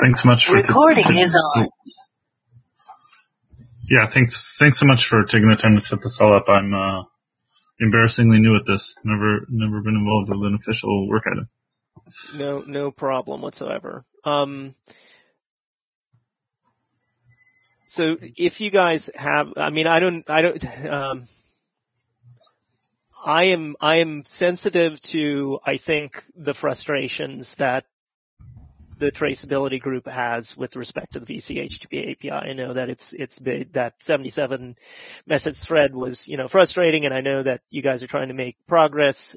Thanks so much for recording is on. Yeah, thanks so much for taking the time to set this all up. I'm embarrassingly new at this. Never been involved with an official work item. No problem whatsoever. So if you guys have, I am sensitive to, I think, the frustrations that the traceability group has with respect to the VCHTTP API. I know that it's big, that 77 message thread was, frustrating, and I know that you guys are trying to make progress.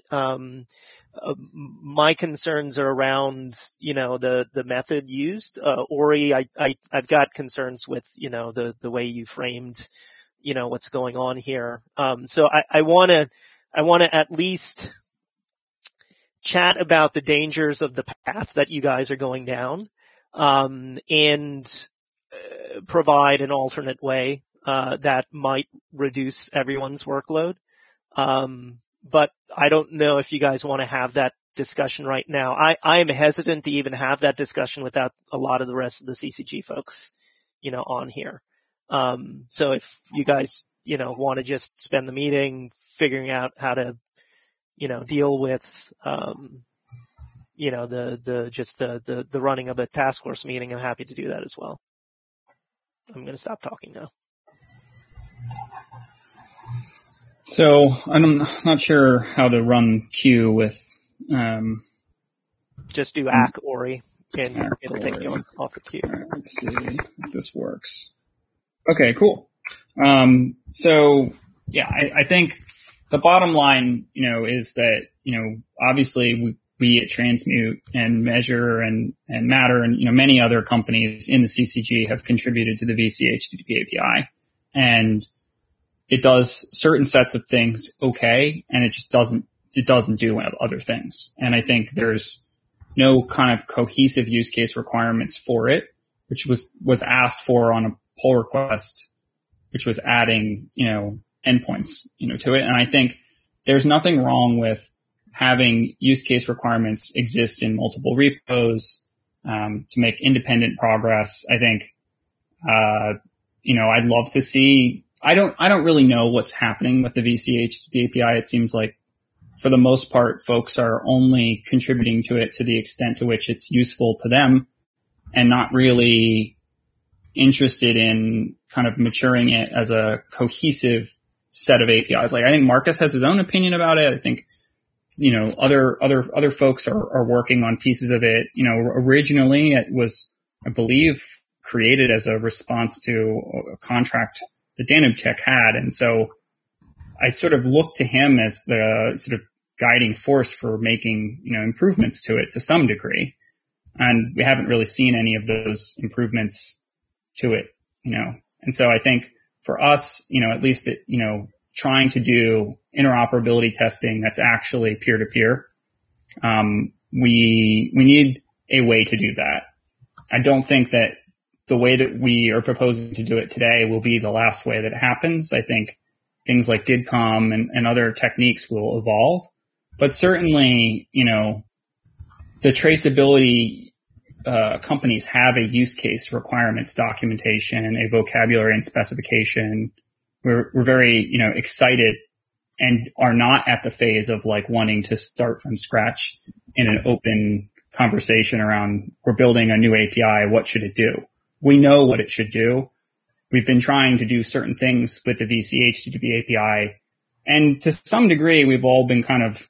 My concerns are around, the method used. Ori, I've got concerns with, the way you framed, what's going on here. So I want to at least chat about the dangers of the path that you guys are going down, and provide an alternate way, that might reduce everyone's workload. But I don't know if you guys want to have that discussion right now. I am hesitant to even have that discussion without a lot of the rest of the CCG folks, on here. So if you guys, want to just spend the meeting figuring out how to, deal with, the running of a task force meeting, I'm happy to do that as well. I'm going to stop talking now. So I'm not sure how to run queue with. Just do ACK Ori, and it'll take you off the queue. Right, let's see if this works. Okay, cool. So yeah, I think the bottom line, is that, obviously we at Transmute and Measure and Matter and, many other companies in the CCG have contributed to the VCHTTP API, and it does certain sets of things okay, and it doesn't do other things. And I think there's no kind of cohesive use case requirements for it, which was asked for on a pull request, which was adding, endpoints, to it. And I think there's nothing wrong with having use case requirements exist in multiple repos, to make independent progress. I think, I'd love to see, I don't really know what's happening with the VCHTTP API. It seems like for the most part, folks are only contributing to it to the extent to which it's useful to them and not really interested in kind of maturing it as a cohesive set of APIs. Like, I think Marcus has his own opinion about it. I think, other folks are working on pieces of it. Originally it was, I believe, created as a response to a contract that Danube-Tech had. And so I sort of look to him as the sort of guiding force for making, improvements to it to some degree. And we haven't really seen any of those improvements to it, And so I think for us, at least trying to do interoperability testing that's actually peer-to-peer, we need a way to do that. I don't think that the way that we are proposing to do it today will be the last way that it happens. I think things like DIDCOM and other techniques will evolve, but certainly, the traceability companies have a use case requirements documentation, a vocabulary and specification. We're very, excited and are not at the phase of like wanting to start from scratch in an open conversation around we're building a new API. What should it do? We know what it should do. We've been trying to do certain things with the VCHTTP API, and to some degree, we've all been kind of,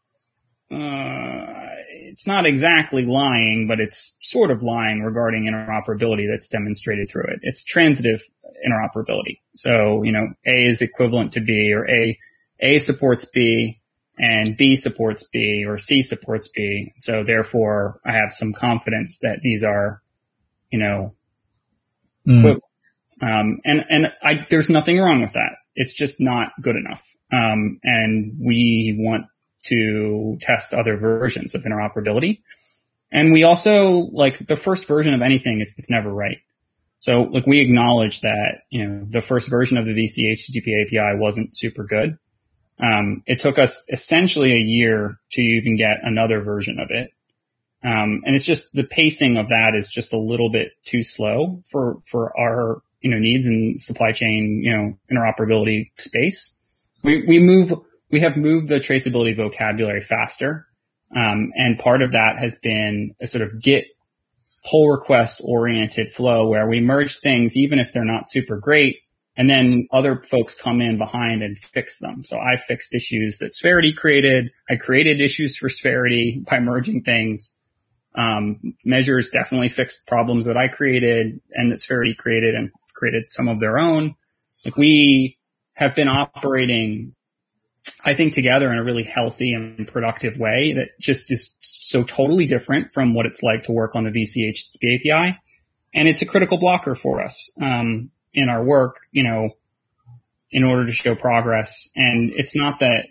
it's not exactly lying, but it's sort of lying regarding interoperability that's demonstrated through it. It's transitive interoperability. So, A is equivalent to B, or A supports B and B supports B, or C supports B. So therefore I have some confidence that these are, equivalent. There's nothing wrong with that. It's just not good enough. And we want to test other versions of interoperability. And we also, like, the first version of anything it's never right. So, like, we acknowledge that, the first version of the VCHTTP API wasn't super good. It took us essentially a year to even get another version of it. And it's just the pacing of that is just a little bit too slow for our, needs and supply chain, interoperability space. We have moved the traceability vocabulary faster. And part of that has been a sort of Git pull request oriented flow where we merge things, even if they're not super great. And then other folks come in behind and fix them. So I fixed issues that Sverity created. I created issues for Sverity by merging things. Measures definitely fixed problems that I created and that Sverity created and created some of their own. Like we have been operating, I think, together in a really healthy and productive way that just is so totally different from what it's like to work on the VCHTTP API. And it's a critical blocker for us, in our work, in order to show progress. And it's not that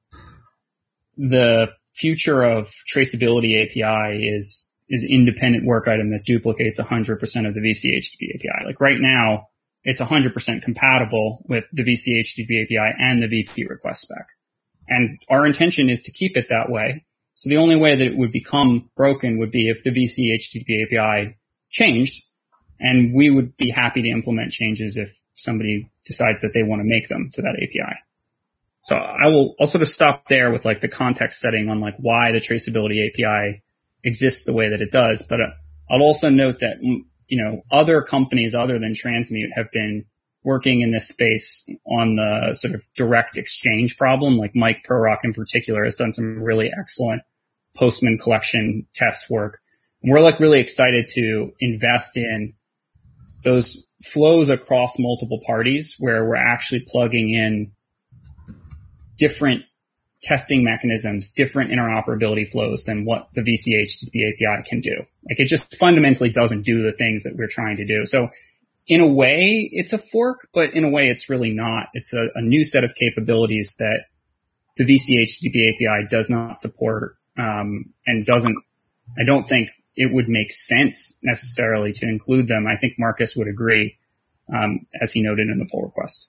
the future of traceability API is independent work item that duplicates 100% of the VCHTTP API. Like right now, it's 100% compatible with the VCHTTP API and the VP request spec. And our intention is to keep it that way. So the only way that it would become broken would be if the VCHTTP API changed, and we would be happy to implement changes if somebody decides that they want to make them to that API. So I'll sort of stop there with like the context setting on like why the traceability API exists the way that it does. But I'll also note that, other companies other than Transmute have been working in this space on the sort of direct exchange problem. Like Mike Perrock in particular has done some really excellent Postman collection test work. And we're like really excited to invest in those flows across multiple parties where we're actually plugging in different testing mechanisms, different interoperability flows than what the VCHTTP API can do. Like it just fundamentally doesn't do the things that we're trying to do. So in a way, it's a fork, but in a way, it's really not. It's a new set of capabilities that the VCHTTP API does not support, and I don't think it would make sense necessarily to include them. I think Marcus would agree, as he noted in the pull request.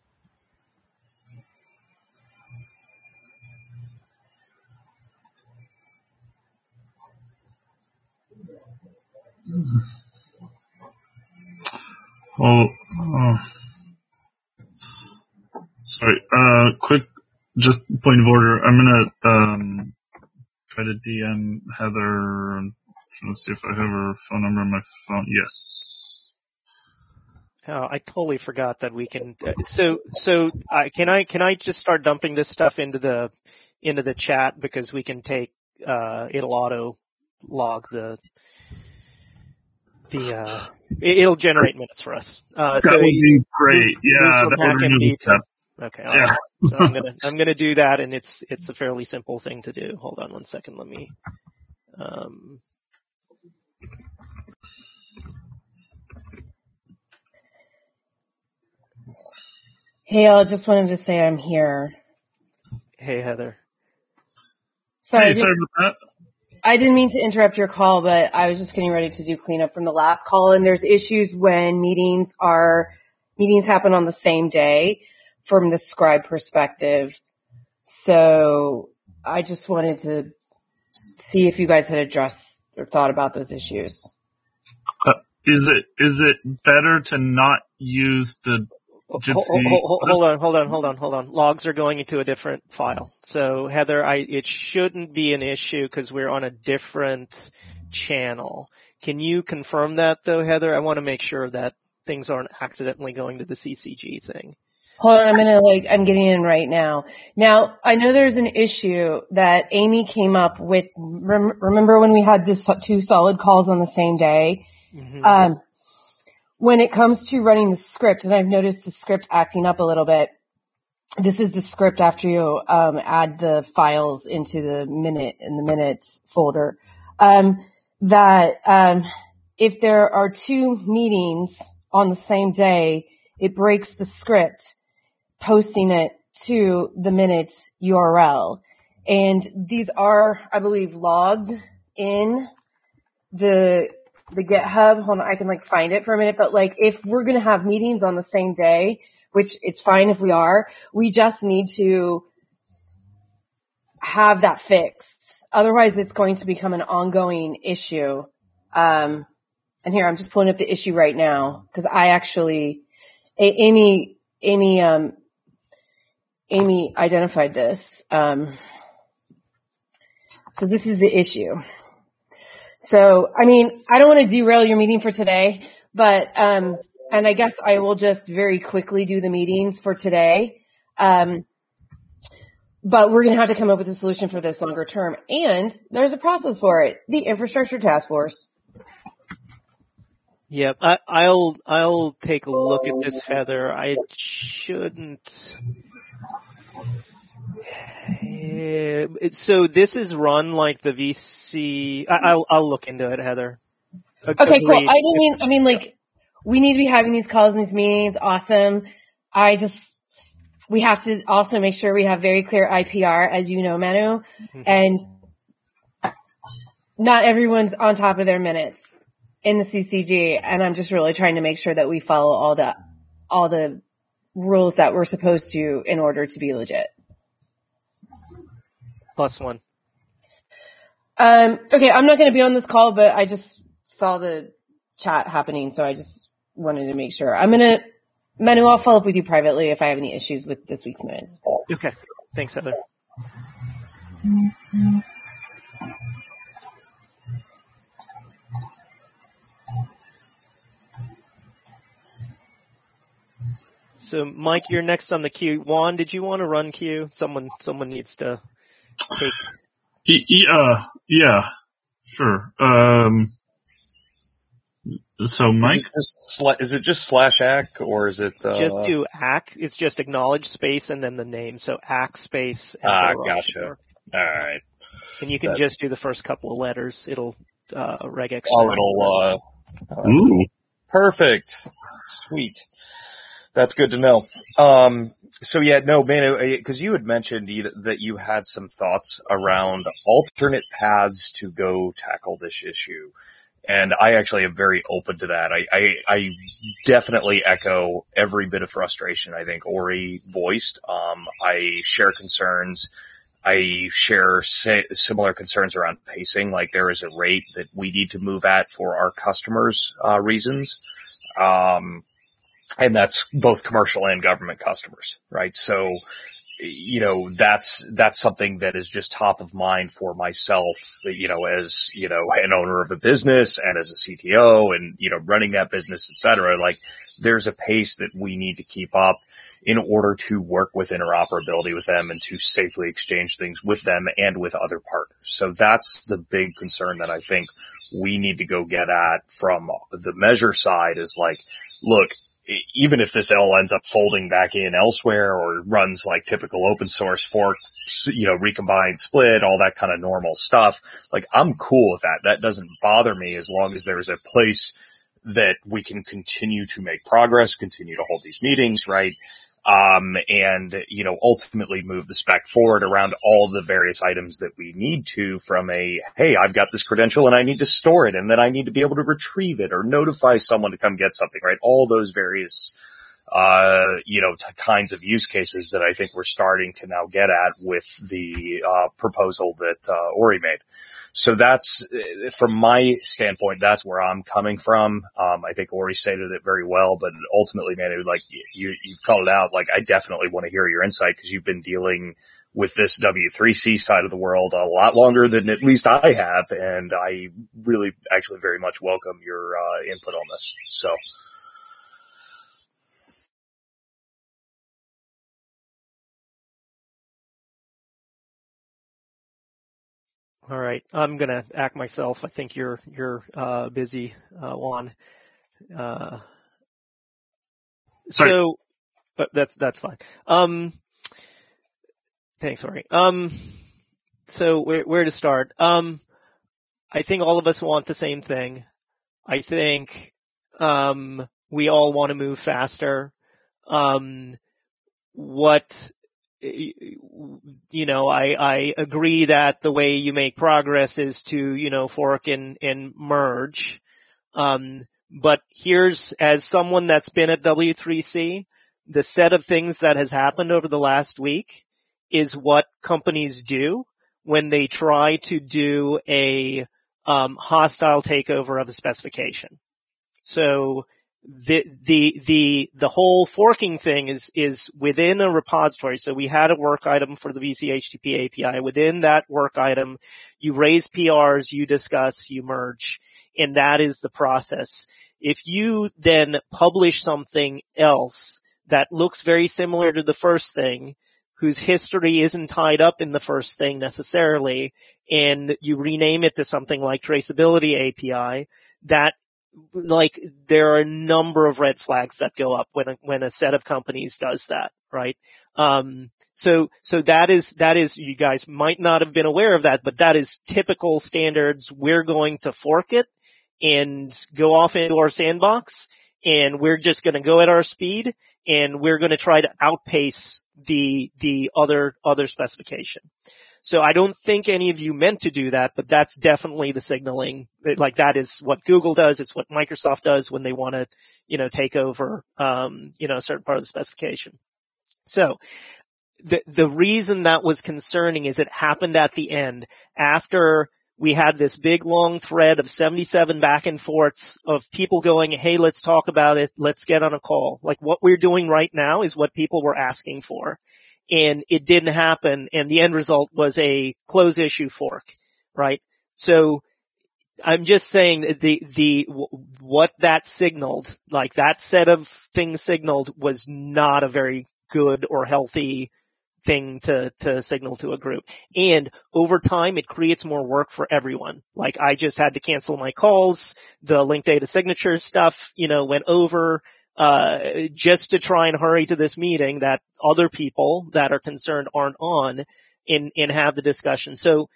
Sorry. Quick, just point of order. I'm gonna try to DM Heather. I'm trying to see if I have her phone number on my phone. Yes. Oh, I totally forgot that we can. Can I just start dumping this stuff into the chat because we can take it'll auto log it'll generate minutes for us. That would be great. Yeah, that would okay. Yeah. Right. So I'm gonna do that, and it's a fairly simple thing to do. Hold on one second. Let me. Hey, I just wanted to say I'm here. Hey, Heather. Sorry about that. I didn't mean to interrupt your call, but I was just getting ready to do cleanup from the last call, and there's issues when meetings happen on the same day from the scribe perspective. So I just wanted to see if you guys had addressed or thought about those issues. Is it better to not use the Hold on. Logs are going into a different file. So Heather, it shouldn't be an issue because we're on a different channel. Can you confirm that though, Heather? I want to make sure that things aren't accidentally going to the CCG thing. Hold on, I'm getting in right now. Now, I know there's an issue that Amy came up with. Remember when we had this 2 solid calls on the same day? Mm-hmm. When it comes to running the script, and I've noticed the script acting up a little bit, this is the script after you add the files into the minutes folder, that if there are 2 meetings on the same day, it breaks the script, posting it to the minutes URL. And these are, I believe, logged in the GitHub. Hold on, I can find it for a minute. But if we're going to have meetings on the same day, which it's fine if we are, we just need to have that fixed. Otherwise, it's going to become an ongoing issue. And here, I'm just pulling up the issue right now because I actually, Amy identified this. So this is the issue. So, I mean, I don't want to derail your meeting for today, but, and I guess I will just very quickly do the meetings for today. But we're going to have to come up with a solution for this longer term. And there's a process for it. The infrastructure task force. Yep. I'll take a look at this, Heather. I shouldn't. So this is run like the VC. I'll look into it, Heather. Okay, cool. I mean, like, we need to be having these calls and these meetings. Awesome. We have to also make sure we have very clear IPR, as you know, Manu, and not everyone's on top of their minutes in the CCG. And I'm just really trying to make sure that we follow all the rules that we're supposed to in order to be legit. +1. Okay. I'm not going to be on this call, but I just saw the chat happening. So I just wanted to make sure. Manu, I'll follow up with you privately if I have any issues with this week's minutes. Okay. Thanks, Heather. So, Mike, you're next on the queue. Juan, did you want to run queue? Someone needs to take. Yeah, sure. So Mike, is it just /AC or is it just do AC? It's just acknowledge space and then the name. So AC space. And gotcha. All right. And you can just do the first couple of letters. It'll regex. Perfect. Sweet. That's good to know. So yeah, no, man, because you had mentioned that you had some thoughts around alternate paths to go tackle this issue. And I actually am very open to that. I definitely echo every bit of frustration I think Ori voiced. I share concerns. I share similar concerns around pacing. Like there is a rate that we need to move at for our customers' reasons. And that's both commercial and government customers, right? So, that's something that is just top of mind for myself, as, an owner of a business and as a CTO and, running that business, et cetera. Like there's a pace that we need to keep up in order to work with interoperability with them and to safely exchange things with them and with other partners. So that's the big concern that I think we need to go get at from the measure side is like, look, even if this all ends up folding back in elsewhere or runs like typical open source fork, recombined, split, all that kind of normal stuff, like I'm cool with that. That doesn't bother me as long as there's a place that we can continue to make progress, continue to hold these meetings, right? And, ultimately move the spec forward around all the various items that we need to from hey, I've got this credential and I need to store it and then I need to be able to retrieve it or notify someone to come get something, right? All those various, kinds of use cases that I think we're starting to now get at with the, proposal that, Ori made. So that's, from my standpoint, that's where I'm coming from. I think Ori stated it very well, but ultimately, man, you've called it out. Like, I definitely want to hear your insight because you've been dealing with this W3C side of the world a lot longer than at least I have. And I really actually very much welcome your, input on this. So. All right. I'm going to act myself. I think you're busy, Juan. So, but that's fine. Thanks, Ori. So where to start? I think all of us want the same thing. I think, we all want to move faster. I agree that the way you make progress is to, fork and merge. But here's, as someone that's been at W3C, the set of things that has happened over the last week is what companies do when they try to do a hostile takeover of a specification. So the whole forking thing is within a repository. So we had a work item for the VCHTTP API. Within that work item, you raise PRs, you discuss, you merge, and that is the process. If you then publish something else that looks very similar to the first thing, whose history isn't tied up in the first thing necessarily, and you rename it to something like Traceability API, that like there are a number of red flags that go up when a set of companies does that, right? So that is, you guys might not have been aware of that, but that is typical standards. We're going to fork it and go off into our sandbox, and we're just going to go at our speed, and we're going to try to outpace the other specification. So I don't think any of you meant to do that, but that's definitely the signaling. Like that is what Google does. It's what Microsoft does when they want to, take over, a certain part of the specification. So the reason that was concerning is it happened at the end after we had this big long thread of 77 back and forths of people going, hey, let's talk about it. Let's get on a call. Like what we're doing right now is what people were asking for. And it didn't happen. And the end result was a close issue fork, right? So I'm just saying that what that signaled, like that set of things signaled, was not a very good or healthy thing to signal to a group. And over time, it creates more work for everyone. Like I just had to cancel my calls. The linked data signature stuff, went over, just to try and hurry to this meeting that other people that are concerned aren't on and have the discussion. So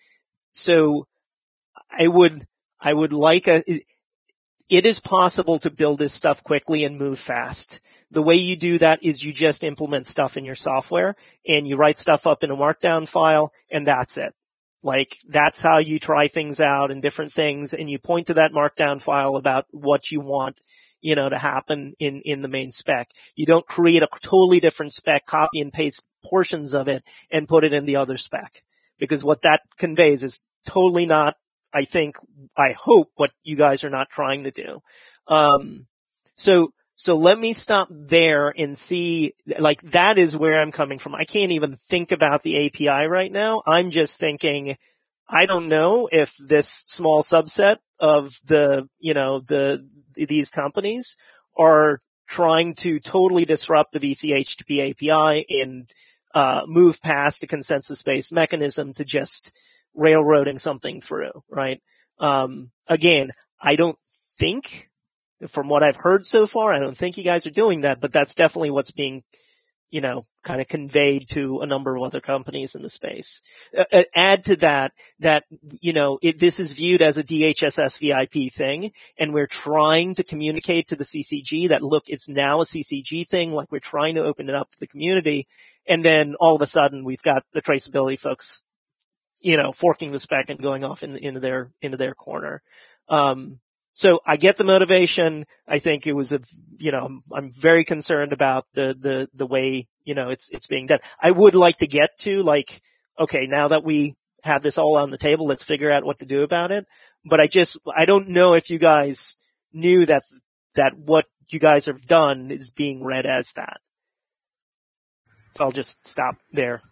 I would like it is possible to build this stuff quickly and move fast. The way you do that is you just implement stuff in your software and you write stuff up in a markdown file, and that's it. Like that's how you try things out and different things, and you point to that markdown file about what you want, to happen in the main spec. You don't create a totally different spec, copy and paste portions of it and put it in the other spec, because what that conveys is totally not, I hope what you guys are not trying to do. So let me stop there and see, like that is where I'm coming from. I can't even think about the API right now. I'm just thinking, I don't know if this small subset of these companies are trying to totally disrupt the VCHTTP API and move past a consensus-based mechanism to just railroading something through, right? Again, I don't think, from what I've heard so far, I don't think you guys are doing that, but that's definitely what's being, kind of conveyed to a number of other companies in the space. Add to that, this is viewed as a DHSS VIP thing, and we're trying to communicate to the CCG that, look, it's now a CCG thing, like we're trying to open it up to the community, and then all of a sudden we've got the traceability folks, forking the spec and going off into their corner. So I get the motivation. I think it was I'm very concerned about the way, it's being done. I would like to get to okay, now that we have this all on the table, let's figure out what to do about it. But I don't know if you guys knew that what you guys have done is being read as that. So I'll just stop there.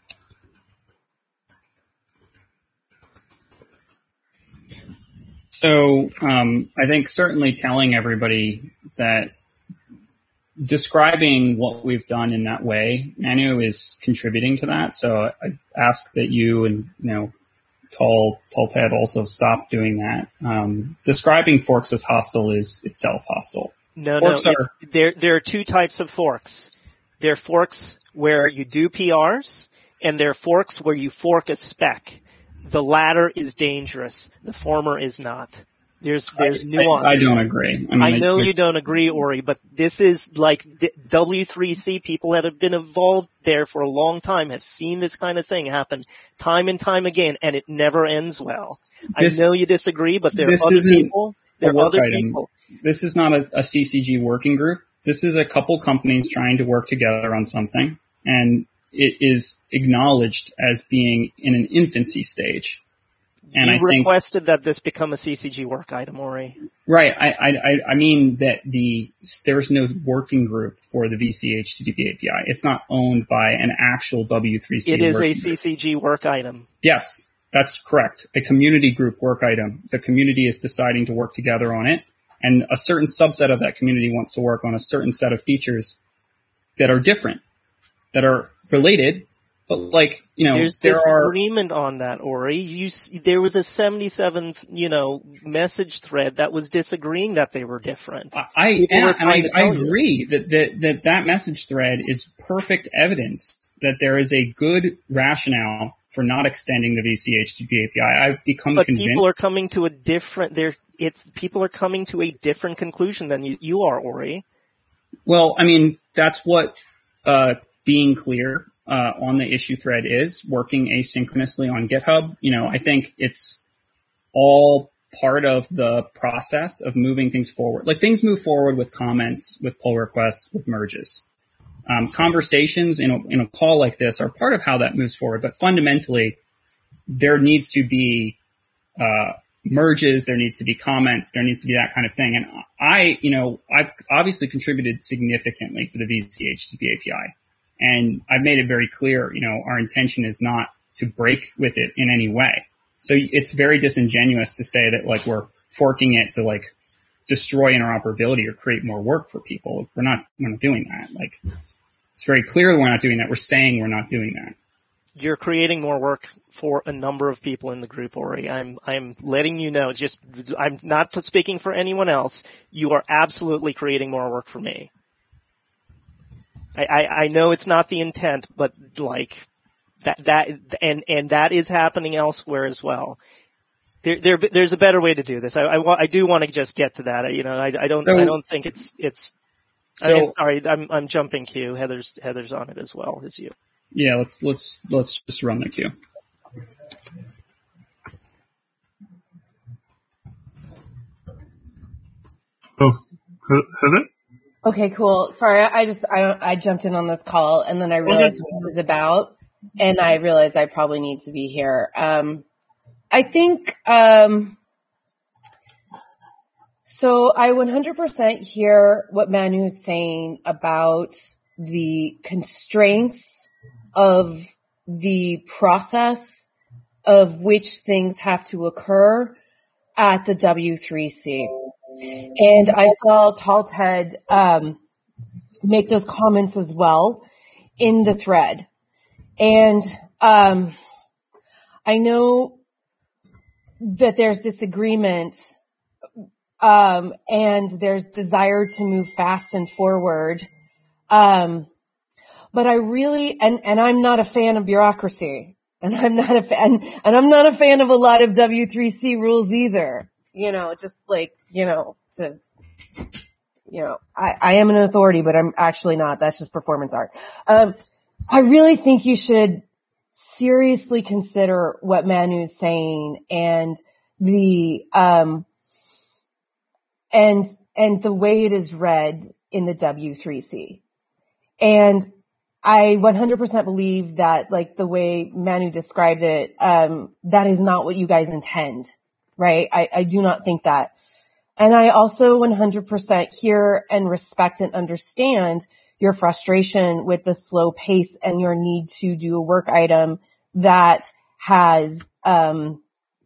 So I think certainly telling everybody that describing what we've done in that way, Manu, is contributing to that. So I ask that you and Tall Ted also stop doing that. Describing forks as hostile is itself hostile. No. There are two types of forks. There are forks where you do PRs, and there are forks where you fork a spec. The latter is dangerous. The former is not. There's nuance. I don't agree. I know you don't agree, Ori, but this is like W3C. People that have been involved there for a long time have seen this kind of thing happen time and time again, and it never ends well. I know you disagree, but there are other people. This is not a CCG working group. This is a couple companies trying to work together on something, and it is acknowledged as being in an infancy stage. And you requested that this become a CCG work item, Ori. Right. I mean that there's no working group for the VC HTTP API. It's not owned by an actual W3C. It is a CCG work item. Yes, that's correct. A community group work item. The community is deciding to work together on it, and a certain subset of that community wants to work on a certain set of features that are different, that are related. But there's disagreement on that, Ori. There was a 77th, message thread that was disagreeing that they were different. I agree that message thread is perfect evidence that there is a good rationale for not extending the VC HTTP API. I've become convinced. But people are coming to a different conclusion than you are, Ori. Well, I mean, that's what being clear on the issue thread is, working asynchronously on GitHub. I think it's all part of the process of moving things forward. Like, things move forward with comments, with pull requests, with merges. Conversations in a call like this are part of how that moves forward, but fundamentally there needs to be merges, there needs to be comments, there needs to be that kind of thing. And I've obviously contributed significantly to the VC HTTP API. And I've made it very clear, our intention is not to break with it in any way. So it's very disingenuous to say that we're forking it to destroy interoperability or create more work for people. We're not doing that. It's very clear we're not doing that. We're saying we're not doing that. You're creating more work for a number of people in the group, Ori. I'm letting you know, I'm not speaking for anyone else. You are absolutely creating more work for me. I know it's not the intent, but that is happening elsewhere as well. There's a better way to do this. I do want to just get to that. I don't think it's. Sorry, I'm jumping queue. Heather's on it as well as you. Yeah, let's just run the queue. Oh, Heather? Okay, cool. Sorry, I jumped in on this call and then I realized what it was about, and I realized I probably need to be here. I think, so I 100% hear what Manu is saying about the constraints of the process of which things have to occur at the W3C. And I saw Tall Ted make those comments as well in the thread. And I know that there's disagreement and there's desire to move fast and forward. But I really, and I'm not a fan of bureaucracy, and I'm not a fan of a lot of W3C rules either. I am an authority, but I'm actually not. That's just performance art. I really think you should seriously consider what Manu's saying and the way it is read in the W3C. And I 100% believe that, the way Manu described it, that is not what you guys intend, right? I do not think that. And I also 100% hear and respect and understand your frustration with the slow pace and your need to do a work item that has, that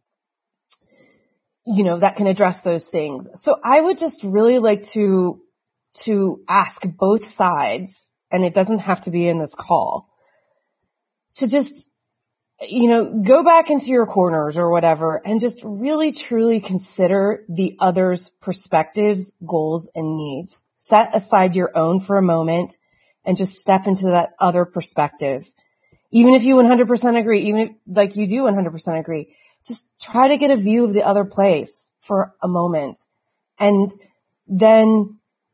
can address those things. So I would just really like to ask both sides, and it doesn't have to be in this call, to just, go back into your corners or whatever and just really truly consider the other's perspectives, goals, and needs. Set aside your own for a moment and just step into that other perspective. Even if you 100% agree, even if you do 100% agree, just try to get a view of the other place for a moment. And then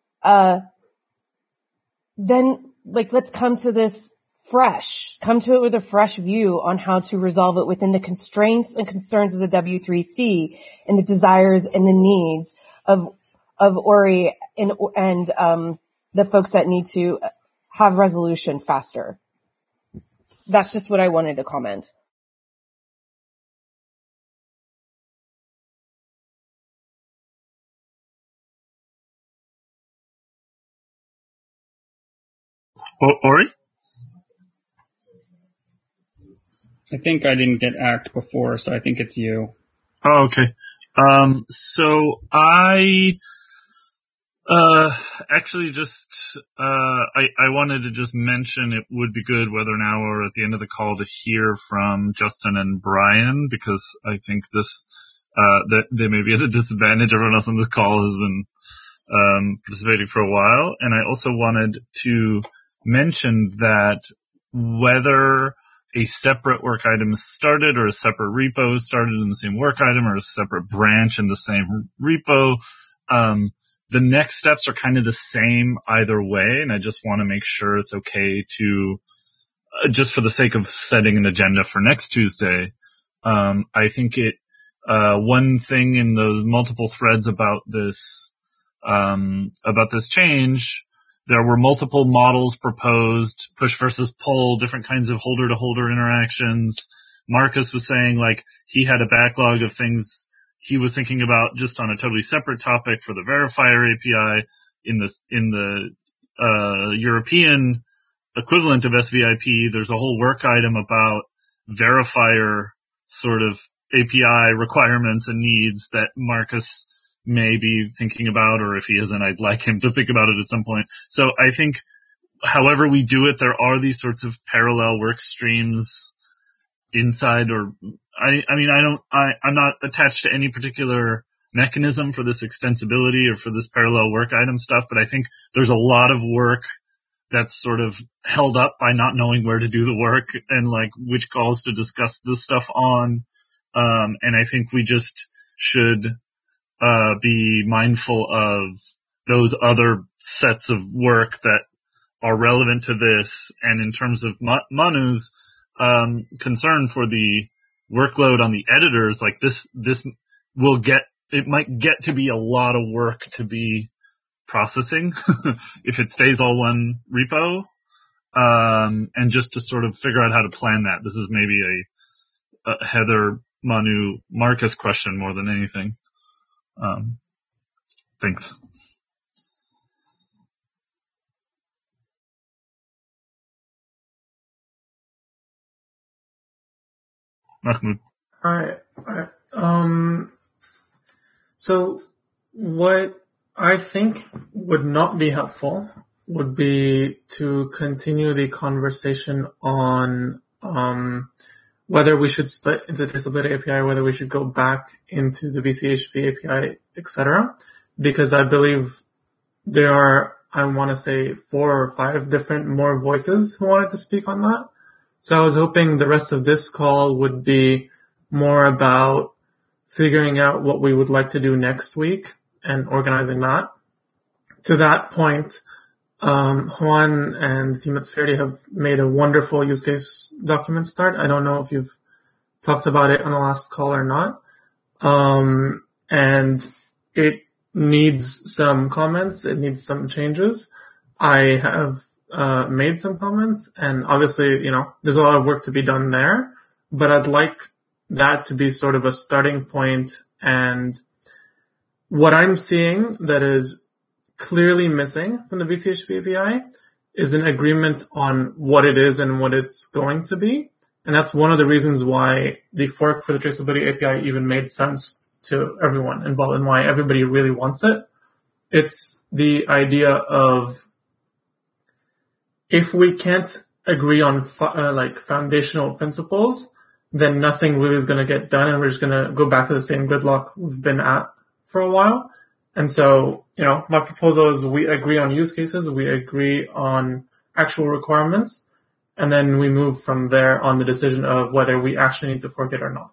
let's come to this come to it with a fresh view on how to resolve it within the constraints and concerns of the W3C and the desires and the needs of Ori and the folks that need to have resolution faster. that's just what I wanted to comment. Ori? I think I didn't get act before, so I think it's you. Oh, okay. So I actually just I wanted to just mention it would be good, whether now or at the end of the call, to hear from Justin and Brian, because I think this that they may be at a disadvantage. Everyone else on this call has been participating for a while, and I also wanted to mention that whether a separate work item is started or a separate repo is started in the same work item or a separate branch in the same repo, the next steps are kind of the same either way. And I just want to make sure it's okay to, just for the sake of setting an agenda for next Tuesday. I think one thing in those multiple threads about this change, there were multiple models proposed, push versus pull, different kinds of holder-to-holder interactions. Marcus was saying, like, he had a backlog of things he was thinking about just on a totally separate topic for the verifier API. In the European equivalent of SVIP, there's a whole work item about verifier sort of API requirements and needs that Marcus may be thinking about, or if he isn't, I'd like him to think about it at some point. So I think however we do it, there are these sorts of parallel work streams inside, or I'm not attached to any particular mechanism for this extensibility or for this parallel work item stuff, but I think there's a lot of work that's sort of held up by not knowing where to do the work and like which calls to discuss this stuff on. And I think we just should be mindful of those other sets of work that are relevant to this. And in terms of Manu's concern for the workload on the editors, like this it might get to be a lot of work to be processing if it stays all one repo. And just to sort of figure out how to plan that. This is maybe a Heather, Manu, Marcus question more than anything. Thanks. Mahmoud. All right. So what I think would not be helpful would be to continue the conversation on whether we should split into the Traceability API, whether we should go back into the VCHP API, etc. Because I believe there are, I want to say, 4 or 5 different more voices who wanted to speak on that. So I was hoping the rest of this call would be more about figuring out what we would like to do next week and organizing that. To that point, Juan and the team at Spherity have made a wonderful use case document start. I don't know if you've talked about it on the last call or not. And it needs some comments. It needs some changes. I have made some comments, and obviously, there's a lot of work to be done there, but I'd like that to be sort of a starting point. And what I'm seeing that is clearly missing from the VCHP API is an agreement on what it is and what it's going to be. And that's one of the reasons why the fork for the Traceability API even made sense to everyone involved and why everybody really wants it. It's the idea of if we can't agree on foundational principles, then nothing really is going to get done, and we're just going to go back to the same gridlock we've been at for a while. And so, my proposal is we agree on use cases, we agree on actual requirements, and then we move from there on the decision of whether we actually need to fork it or not.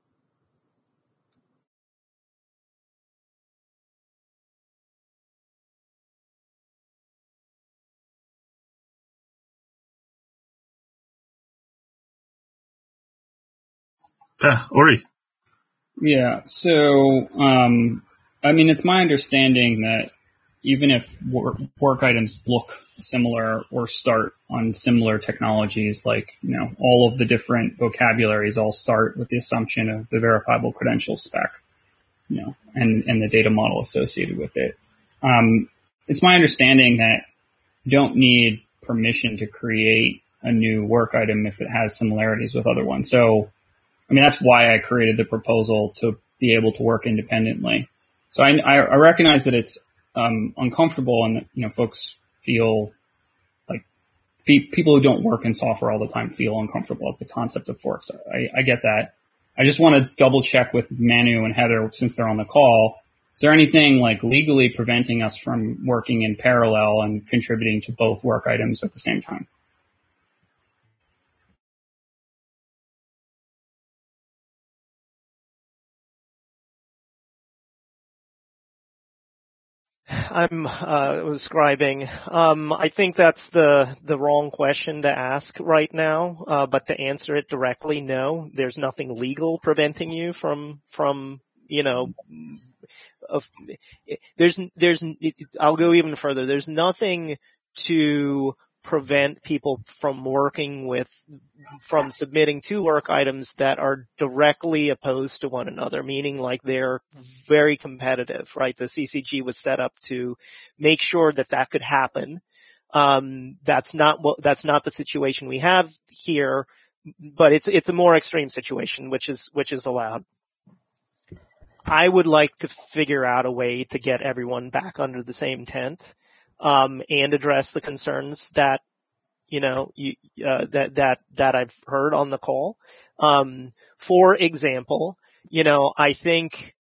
Yeah, Ori. Yeah, so, it's my understanding that even if work items look similar or start on similar technologies, like, all of the different vocabularies all start with the assumption of the verifiable credential spec, and the data model associated with it. It's my understanding that you don't need permission to create a new work item if it has similarities with other ones. So, that's why I created the proposal to be able to work independently. So I recognize that it's uncomfortable, and folks feel like people who don't work in software all the time feel uncomfortable at the concept of forks. I get that. I just want to double check with Manu and Heather, since they're on the call. Is there anything like legally preventing us from working in parallel and contributing to both work items at the same time? I'm scribing. I think that's the wrong question to ask right now. But to answer it directly, no, there's nothing legal preventing you from I'll go even further. There's nothing to prevent people from from submitting two work items that are directly opposed to one another, meaning like they're very competitive, right? The CCG was set up to make sure that could happen. That's not the situation we have here, but it's a more extreme situation, which is allowed. I would like to figure out a way to get everyone back under the same tent, and address the concerns that, that I've heard on the call. For example, I think,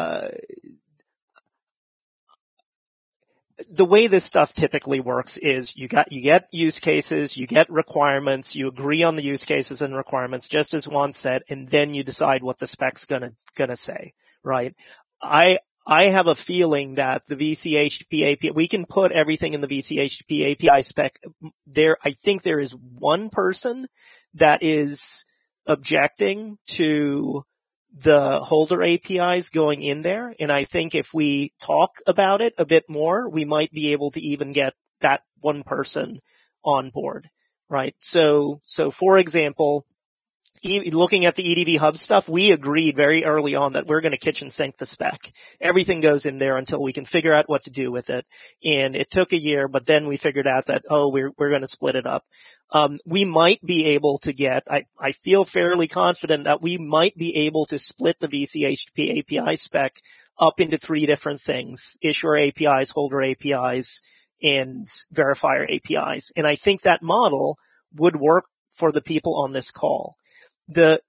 the way this stuff typically works is you get use cases, you get requirements, you agree on the use cases and requirements, just as Juan said, and then you decide what the spec's gonna say. Right. I have a feeling that the VCHP API, we can put everything in the VCHP API spec there. I think there is one person that is objecting to the holder APIs going in there. And I think if we talk about it a bit more, we might be able to even get that one person on board. Right. So for example, looking at the EDV Hub stuff, we agreed very early on that we're going to kitchen sink the spec. Everything goes in there until we can figure out what to do with it. And it took a year, but then we figured out that, we're going to split it up. We might be able to I feel fairly confident that we might be able to split the VCHP API spec up into three different things: issuer APIs, holder APIs, and verifier APIs. And I think that model would work for the people on this call. I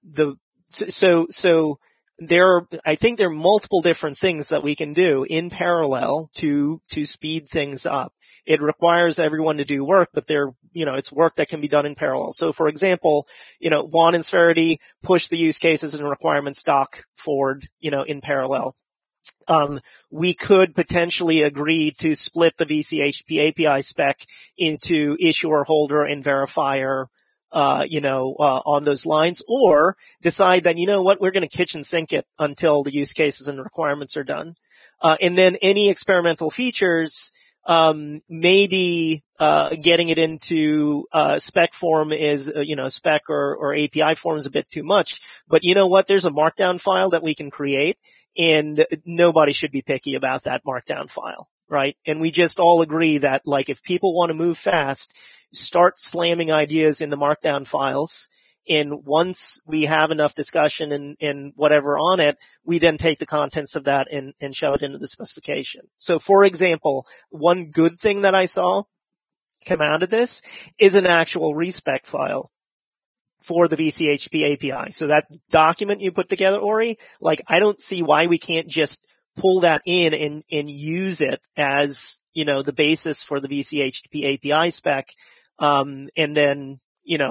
think there are multiple different things that we can do in parallel to speed things up. It requires everyone to do work, but it's work that can be done in parallel. So for example, Juan and Sverity push the use cases and requirements doc forward, in parallel. We could potentially agree to split the VCHP API spec into issuer, holder, and verifier, on those lines, or decide that, we're going to kitchen sink it until the use cases and requirements are done. And then any experimental features, maybe, getting it into, spec form is, spec or API form is a bit too much. But there's a markdown file that we can create, and nobody should be picky about that markdown file, right? And we just all agree that, like, if people want to move fast, start slamming ideas into markdown files. And once we have enough discussion and whatever on it, we then take the contents of that and shove it into the specification. So for example, one good thing that I saw come out of this is an actual respec file for the VCHP API. So that document you put together, Ori, I don't see why we can't just pull that in and use it as, the basis for the VCHP API spec. And then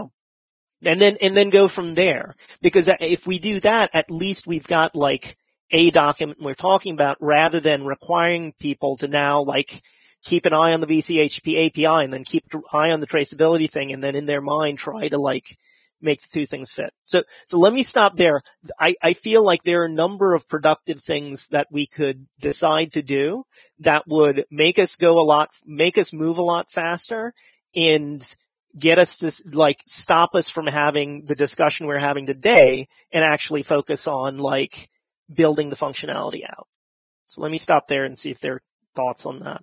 go from there. Because if we do that, at least we've got a document we're talking about, rather than requiring people to now keep an eye on the VCHP API and then keep an eye on the traceability thing, and then in their mind try to make the two things fit. So let me stop there. I feel like there are a number of productive things that we could decide to do that would make us move a lot faster and get us to like stop us from having the discussion we're having today and actually focus on like building the functionality out. So let me stop there and see if there are thoughts on that.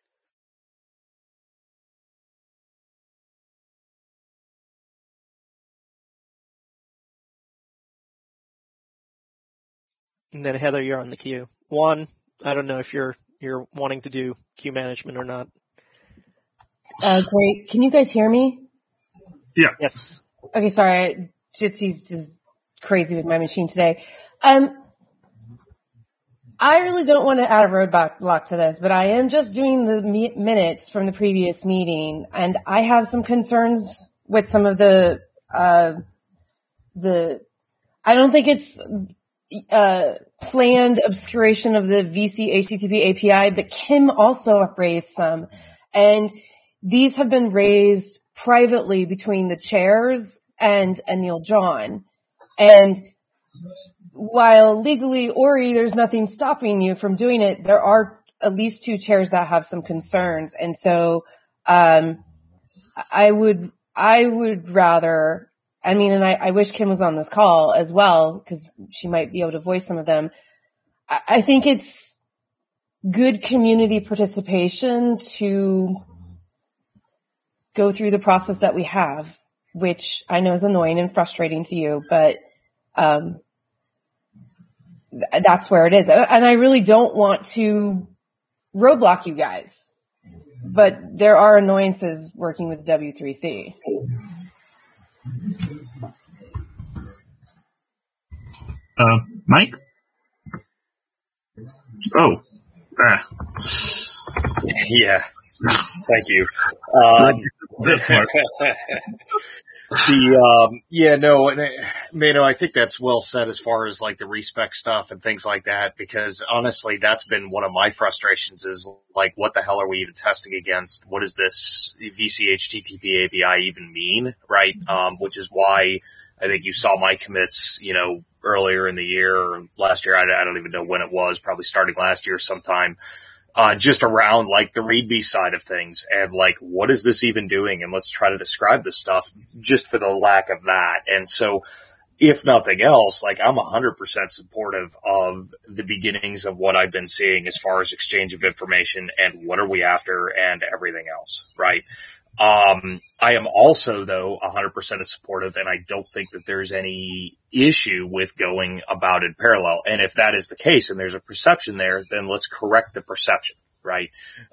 And then Heather, you're on the queue. Juan, I don't know if you're wanting to do queue management or not. Great. Can you guys hear me? Yeah. Yes. Okay, sorry. Jitsy's just crazy with my machine today. I really don't want to add a roadblock to this, but I am just doing the minutes from the previous meeting, and I have some concerns with some of the I don't think it's planned obscuration of the VC HTTP API, but Kim also raised some, and these have been raised privately between the chairs and Anil John. And while legally, Ori, there's nothing stopping you from doing it, there are at least two chairs that have some concerns. And so, I would rather, and I wish Kim was on this call as well, because she might be able to voice some of them. I think it's good community participation to go through the process that we have, which I know is annoying and frustrating to you, but, that's where it is. And I really don't want to roadblock you guys, but there are annoyances working with W3C. Mike? Oh. Yeah. Thank you. That's smart. Mano, I think that's well said as far as like the respec stuff and things like that, because honestly, that's been one of my frustrations is like, what the hell are we even testing against? What does this VC HTTP API even mean? Right. Which is why I think you saw my commits, earlier in the year or last year. I don't even know when it was, probably starting last year sometime. Just around like the README side of things and like, what is this even doing? And let's try to describe this stuff just for the lack of that. And so if nothing else, like I'm 100% supportive of the beginnings of what I've been seeing as far as exchange of information and what are we after and everything else. Right. I am also though 100% supportive, and I don't think that there's any issue with going about it parallel. And if that is the case and there's a perception there, then let's correct the perception, right?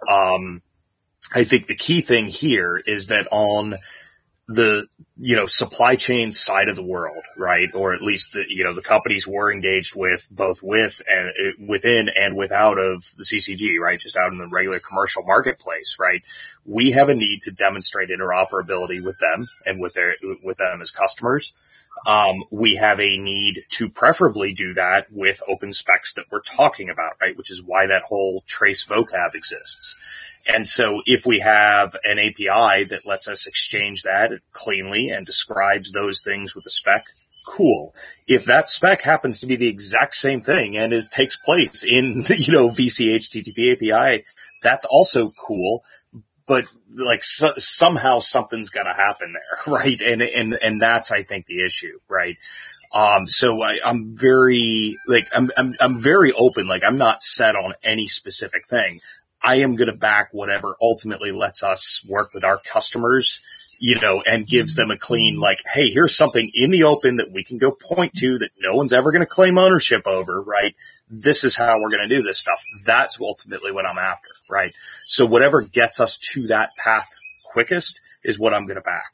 I think the key thing here is that on the, supply chain side of the world, right? Or at least the companies we're engaged with, both with and within and without of the CCG, right? Just out in the regular commercial marketplace, right? We have a need to demonstrate interoperability with them and with them as customers. We have a need to preferably do that with open specs that we're talking about, right? Which is why that whole trace vocab exists. And so if we have an API that lets us exchange that cleanly and describes those things with a spec, cool. If that spec happens to be the exact same thing and takes place in, VC HTTP API, that's also cool. But like somehow something's got to happen there, right? And that's, I think, the issue, right? So I'm very open. Like I'm not set on any specific thing. I am going to back whatever ultimately lets us work with our customers, and gives them a clean, like, hey, here's something in the open that we can go point to that no one's ever going to claim ownership over, right? This is how we're going to do this stuff. That's ultimately what I'm after, right? So whatever gets us to that path quickest is what I'm going to back.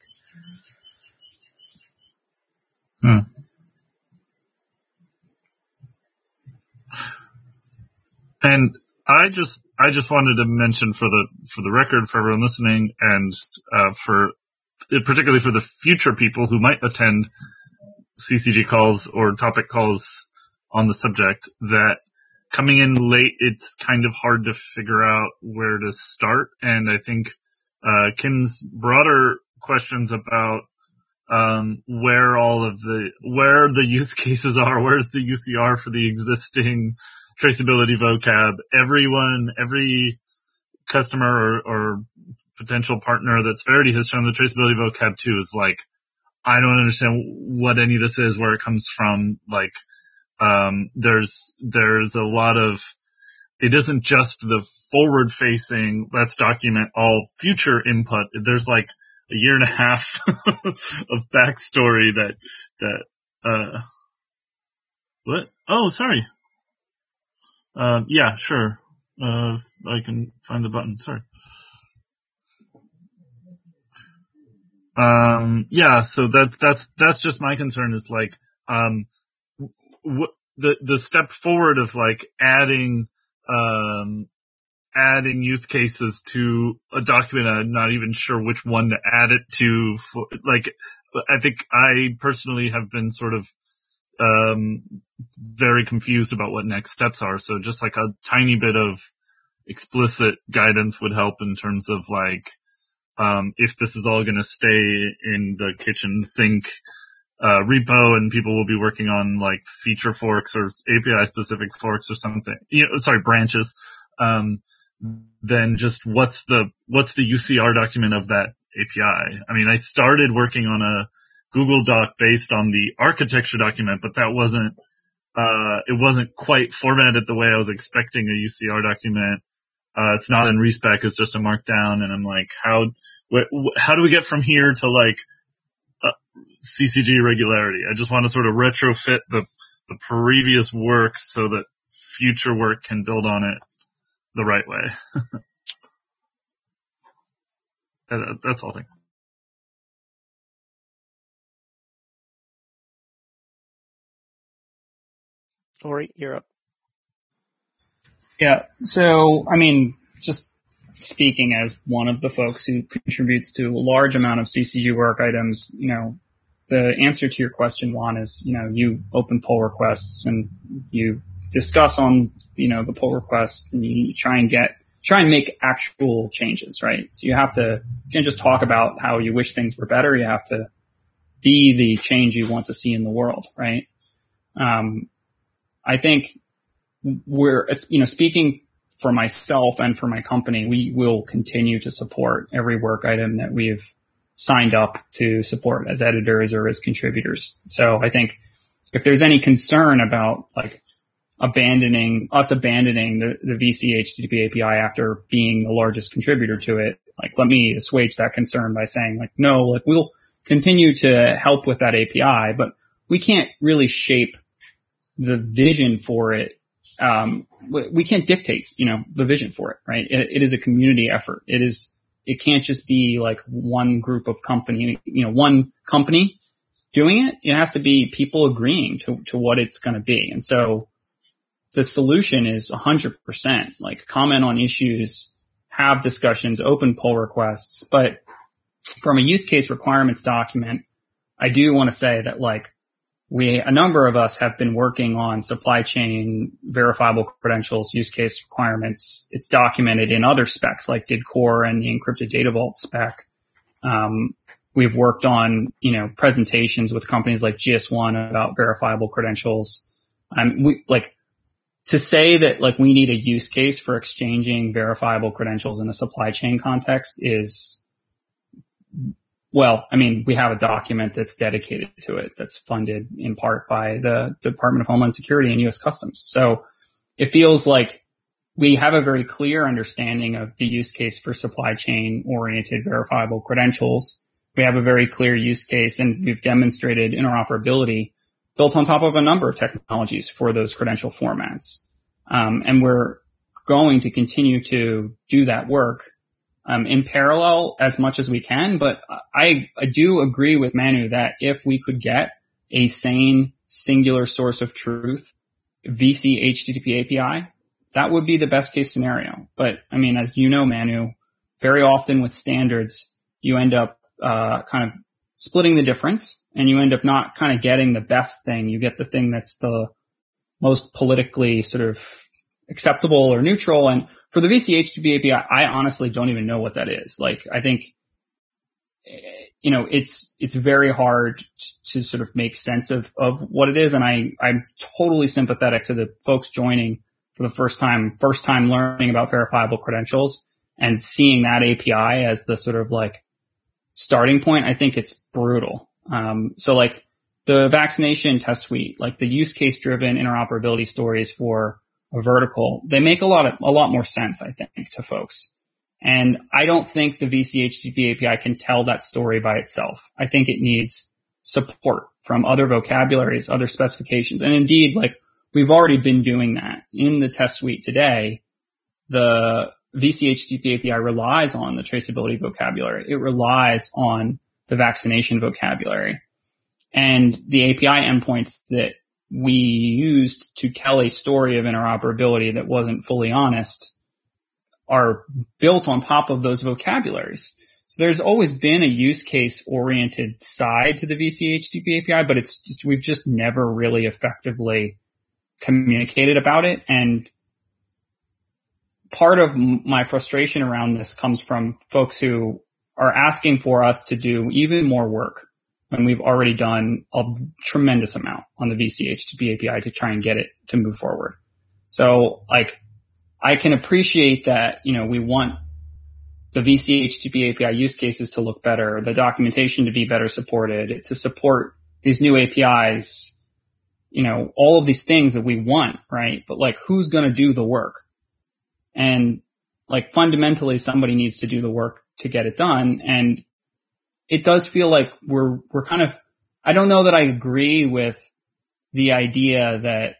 And I just wanted to mention for the record, for everyone listening, and particularly for the future people who might attend CCG calls or topic calls on the subject, that coming in late, it's kind of hard to figure out where to start. And I think Kim's broader questions about where the use cases are, where's the UCR for the existing traceability vocab. Every customer or potential partner that Verity has shown the traceability vocab to is like, I don't understand what any of this is, where it comes from. Like, there's a lot of, it isn't just the forward facing, let's document all future input. There's like a year and a half of backstory what? Oh, sorry. Yeah, sure. If I can find the button. Sorry. Yeah, so that's just my concern is like, the step forward of like adding use cases to a document. I'm not even sure which one to add it to. Like, I think I personally have been sort of, very confused about what next steps are. So just like a tiny bit of explicit guidance would help in terms of like, if this is all going to stay in the kitchen sink repo and people will be working on like feature forks or API specific forks or something, branches, then just what's the UCR document of that API? I mean, I started working on a Google Doc based on the architecture document, but that wasn't, it wasn't quite formatted the way I was expecting a UCR document. It's not in respec, it's just a markdown, and I'm like, how do we get from here to like CCG regularity? I just want to sort of retrofit the previous work so that future work can build on it the right way. That's all. Thanks. Ori, you're up. Yeah. So, I mean, just speaking as one of the folks who contributes to a large amount of CCG work items, the answer to your question, Juan, is, you open pull requests and you discuss on, the pull request, and you try and make actual changes, right? So you can't just talk about how you wish things were better. You have to be the change you want to see in the world, right? I think speaking for myself and for my company, we will continue to support every work item that we've signed up to support as editors or as contributors. So I think if there's any concern about like abandoning the VC HTTP API after being the largest contributor to it, like, let me assuage that concern by saying like, no, like, we'll continue to help with that API, but we can't really shape the vision for it. We can't dictate, the vision for it, right? It is a community effort. It can't just be like one group of company, one company doing it. It has to be people agreeing to what it's going to be. And so the solution is 100%, like, comment on issues, have discussions, open pull requests. But from a use case requirements document, I do want to say that, like, a number of us have been working on supply chain verifiable credentials, use case requirements. It's documented in other specs like DID Core and the encrypted data vault spec. We've worked on, presentations with companies like GS1 about verifiable credentials. To say that like we need a use case for exchanging verifiable credentials in a supply chain context is, well, I mean, we have a document that's dedicated to it, that's funded in part by the Department of Homeland Security and U.S. Customs. So it feels like we have a very clear understanding of the use case for supply chain oriented verifiable credentials. We have a very clear use case, and we've demonstrated interoperability built on top of a number of technologies for those credential formats. And we're going to continue to do that work in parallel as much as we can. But I do agree with Manu that if we could get a sane, singular source of truth, VC HTTP API, that would be the best case scenario. But I mean, as you know, Manu, very often with standards, you end up kind of splitting the difference, and you end up not kind of getting the best thing. You get the thing that's the most politically sort of acceptable or neutral. And for the VC HTTP API, I honestly don't even know what that is. Like, I think it's very hard to sort of make sense of what it is. And I'm totally sympathetic to the folks joining for the first time learning about verifiable credentials and seeing that API as the sort of like starting point. I think it's brutal. So like the vaccination test suite, like the use case driven interoperability stories for a vertical, they make a lot more sense, I think, to folks. And I don't think the VCHTTP API can tell that story by itself. I think it needs support from other vocabularies, other specifications. And indeed, like we've already been doing that in the test suite today. The VCHTTP API relies on the traceability vocabulary. It relies on the vaccination vocabulary. And the API endpoints that we used to tell a story of interoperability that wasn't fully honest are built on top of those vocabularies. So there's always been a use case oriented side to the VCHTTP API, but we've just never really effectively communicated about it. And part of my frustration around this comes from folks who are asking for us to do even more work when we've already done a tremendous amount on the VCHTTP API to try and get it to move forward. So like, I can appreciate that, we want the VCHTTP API use cases to look better, the documentation to be better supported, to support these new APIs, all of these things that we want, right? But like, who's going to do the work? And like, fundamentally, somebody needs to do the work to get it done. And it does feel like we're kind of, I don't know that I agree with the idea that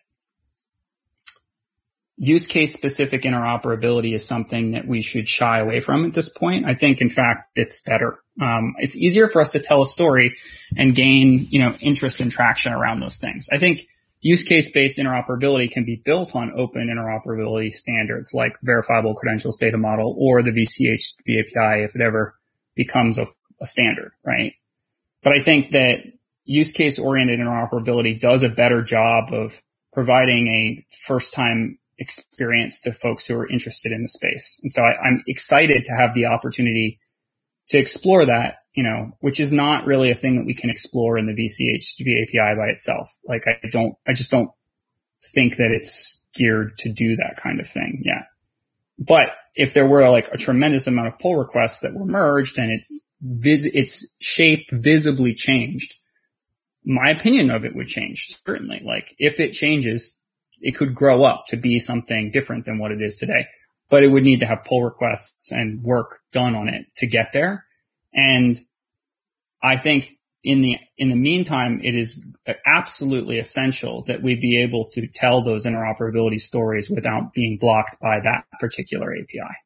use case specific interoperability is something that we should shy away from at this point. I think, in fact, it's better. It's easier for us to tell a story and gain, interest and traction around those things. I think use case based interoperability can be built on open interoperability standards like verifiable credentials data model or the VCHTTP API if it ever becomes a standard, right? But I think that use case oriented interoperability does a better job of providing a first time experience to folks who are interested in the space. And so I'm excited to have the opportunity to explore that, which is not really a thing that we can explore in the VCHTTP API by itself. Like I just don't think that it's geared to do that kind of thing yet. But if there were like a tremendous amount of pull requests that were merged and its shape visibly changed, my opinion of it would change, certainly. Like if it changes, it could grow up to be something different than what it is today, but it would need to have pull requests and work done on it to get there. And I think in the meantime, it is absolutely essential that we be able to tell those interoperability stories without being blocked by that particular API.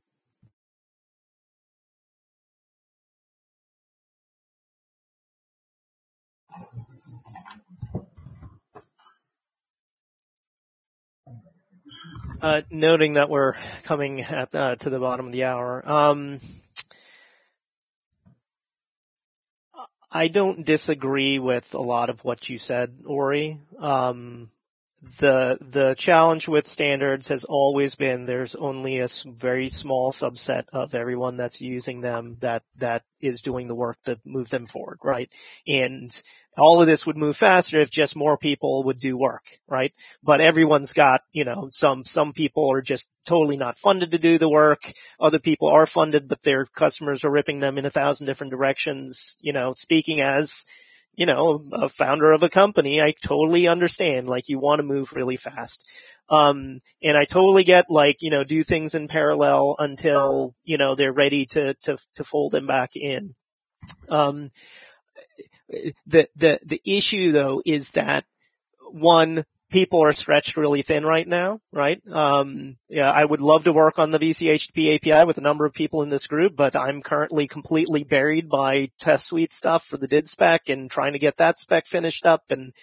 Noting that we're coming to the bottom of the hour, I don't disagree with a lot of what you said, Ori. The challenge with standards has always been there's only a very small subset of everyone that's using them that is doing the work to move them forward, right? And all of this would move faster if just more people would do work, right? But everyone's got, some people are just totally not funded to do the work. Other people are funded, but their customers are ripping them in 1,000 different directions. Speaking as, a founder of a company, I totally understand, like, you want to move really fast. And I totally get, like, do things in parallel until, they're ready to fold them back in. The issue though is that one, people are stretched really thin right now, right? I would love to work on the VCHTTP API with a number of people in this group, but I'm currently completely buried by test suite stuff for the DID spec and trying to get that spec finished up and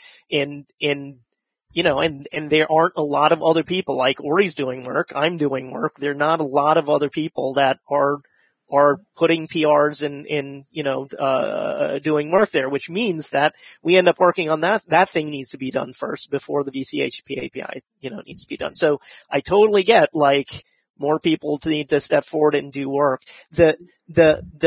there aren't a lot of other people. Like Ori's doing work, I'm doing work. There are not a lot of other people that are putting PRs in doing work there, which means that we end up working on that. That thing needs to be done first before the VCHTTP API, needs to be done. So I totally get, like, more people to need to step forward and do work. The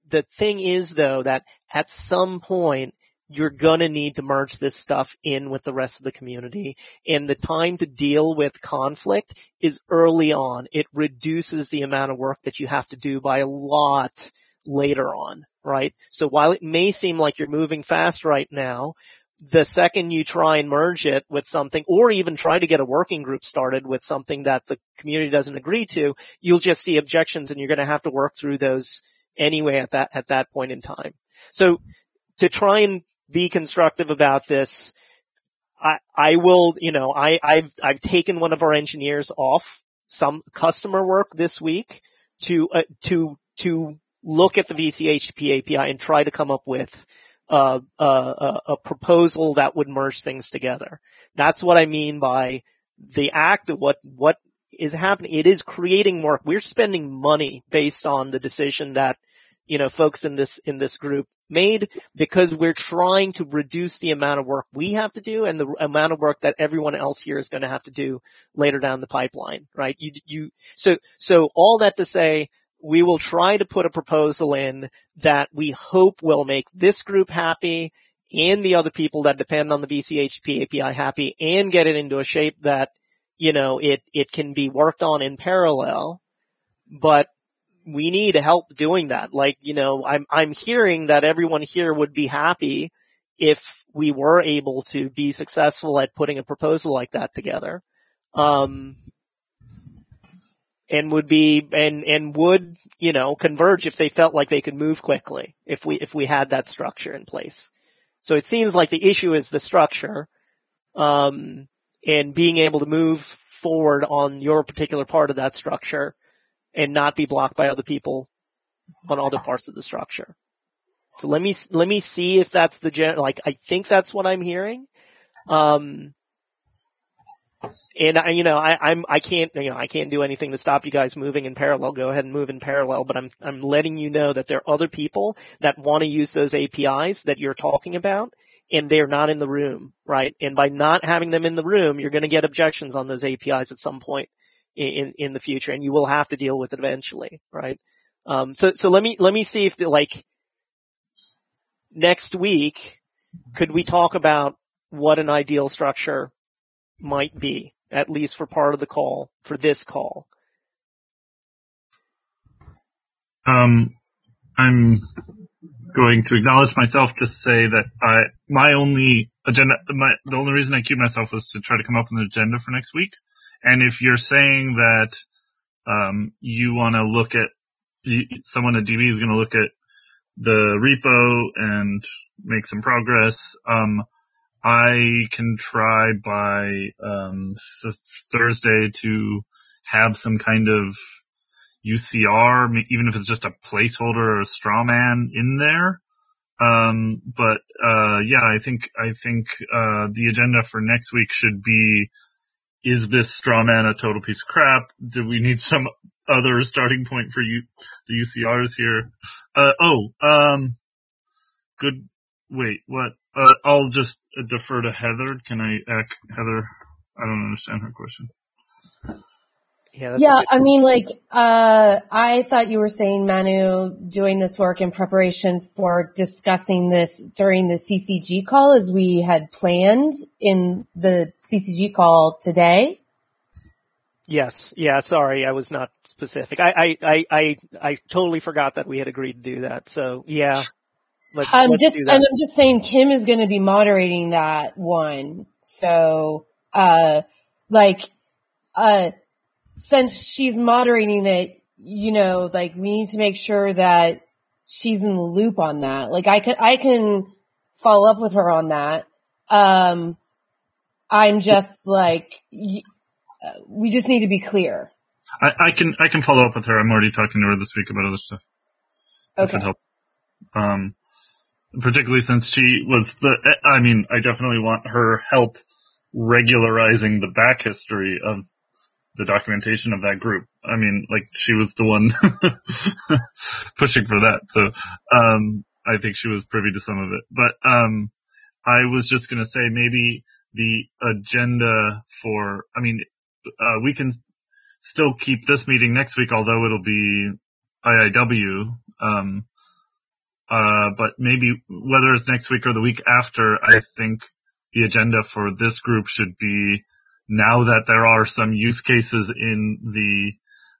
the thing is though that at some point you're gonna need to merge this stuff in with the rest of the community, and the time to deal with conflict is early on. It reduces the amount of work that you have to do by a lot later on, right? So while it may seem like you're moving fast right now, the second you try and merge it with something, or even try to get a working group started with something that the community doesn't agree to, you'll just see objections, and you're going to have to work through those anyway at that point in time. So to try and be constructive about this, I will, I've taken one of our engineers off some customer work this week to look at the VCHP API and try to come up with a proposal that would merge things together. That's what I mean by the act of what is happening. It is creating work. We're spending money based on the decision that, folks in this group made, because we're trying to reduce the amount of work we have to do and the amount of work that everyone else here is going to have to do later down the pipeline, right? So all that to say, we will try to put a proposal in that we hope will make this group happy and the other people that depend on the VCHP API happy, and get it into a shape that, it can be worked on in parallel. But we need help doing that. I'm hearing that everyone here would be happy if we were able to be successful at putting a proposal like that together. And would converge if they felt like they could move quickly if we had that structure in place. So it seems like the issue is the structure, and being able to move forward on your particular part of that structure and not be blocked by other people on other parts of the structure. So let me see if that's I think that's what I'm hearing. And I can't do anything to stop you guys moving in parallel. Go ahead and move in parallel, but I'm letting you know that there are other people that want to use those APIs that you're talking about, and they're not in the room, right? And by not having them in the room, you're going to get objections on those APIs at some point in the future, and you will have to deal with it eventually, right? So let me see if next week, could we talk about what an ideal structure might be, at least for part of the call, for this call? I'm going to acknowledge myself to say that the only reason I queued myself was to try to come up with an agenda for next week. And if you're saying that, you want to look at, someone at DB is going to look at the repo and make some progress, I can try by Thursday to have some kind of UCR, even if it's just a placeholder or a straw man in there. I think the agenda for next week should be: is this straw man a total piece of crap? Do we need some other starting point for the UCRs here? Good. Wait, what? I'll just defer to Heather. Can I ask Heather? I don't understand her question. Yeah, I thought you were saying, Manu, doing this work in preparation for discussing this during the CCG call as we had planned in the CCG call today. Yes. Yeah. Sorry, I was not specific. I totally forgot that we had agreed to do that. So yeah. Let's do that. And I'm just saying Kim is going to be moderating that one. So, since she's moderating it, we need to make sure that she's in the loop on that. I can follow up with her on that. I'm just we just need to be clear. I can follow up with her. I'm already talking to her this week about other stuff. Okay. If it helps. Particularly since she was I definitely want her help regularizing the back history of the documentation of that group. She was the one pushing for that. So, I think she was privy to some of it. But, I was just going to say maybe the agenda for, we can still keep this meeting next week, although it'll be IIW. But maybe whether it's next week or the week after, I think the agenda for this group should be, now that there are some use cases in the,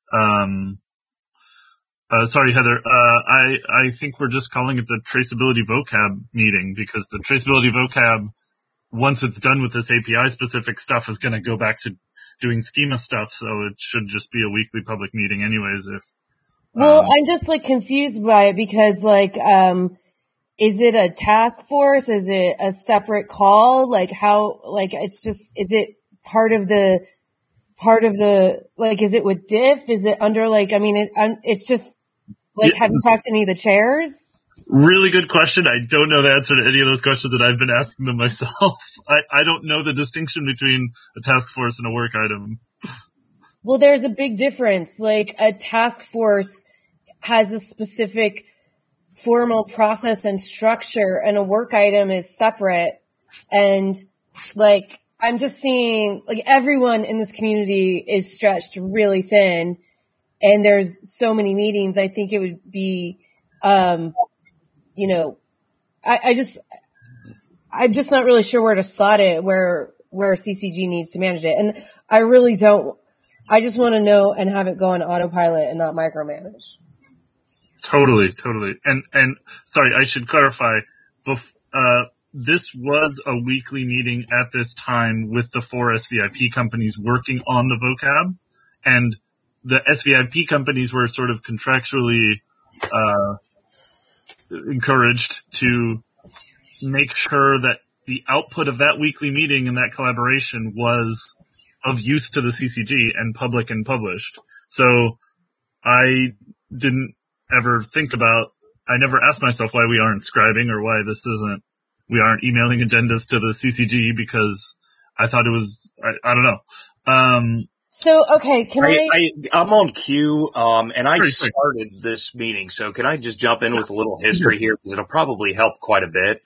sorry, Heather, I think we're just calling it the traceability vocab meeting, because the traceability vocab, once it's done with this API specific stuff, is going to go back to doing schema stuff. So it should just be a weekly public meeting anyways. Well, I'm just like confused by it because like, is it a task force? Is it a separate call? Like how, like it's just, is it part of the, like, is it with diff? Is it under like, I mean, it's just like, have you talked to any of the chairs? Really good question. I don't know the answer to any of those questions that I've been asking them myself. I don't know the distinction between a task force and a work item. Well, there's a big difference. Like a task force has a specific formal process and structure, and a work item is separate. And like, I'm just seeing like everyone in this community is stretched really thin, and there's so many meetings. I think it would be, you know, I'm just not really sure where to slot it, where CCG needs to manage it. And I just want to know and have it go on autopilot and not micromanage. Totally. And sorry, I should clarify. This was a weekly meeting at this time with the 4 SVIP companies working on the vocab, and the SVIP companies were sort of contractually, encouraged to make sure that the output of that weekly meeting and that collaboration was of use to the CCG and public and published. So I didn't ever think about, I never asked myself why we aren't scribing or why we aren't emailing agendas to the CCG, because I thought it was, I don't know. So, okay, I'm on cue, and I started this meeting, so can I just jump in with a little history here, because it'll probably help quite a bit.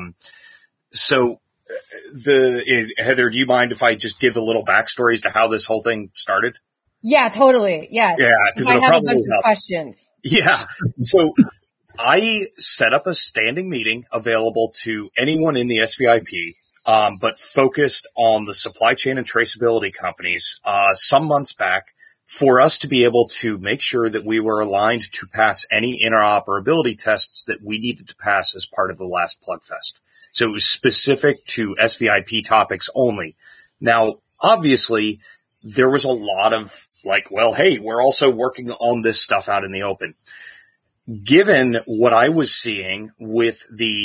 Heather, do you mind if I just give a little backstory as to how this whole thing started? Yeah, totally. Yes. Yeah, because I have a bunch of questions. Yeah. So I set up a standing meeting available to anyone in the SVIP, but focused on the supply chain and traceability companies, some months back, for us to be able to make sure that we were aligned to pass any interoperability tests that we needed to pass as part of the last Plugfest. So it was specific to SVIP topics only. Now, obviously, there was a lot of like, well, hey, we're also working on this stuff out in the open. Given what I was seeing with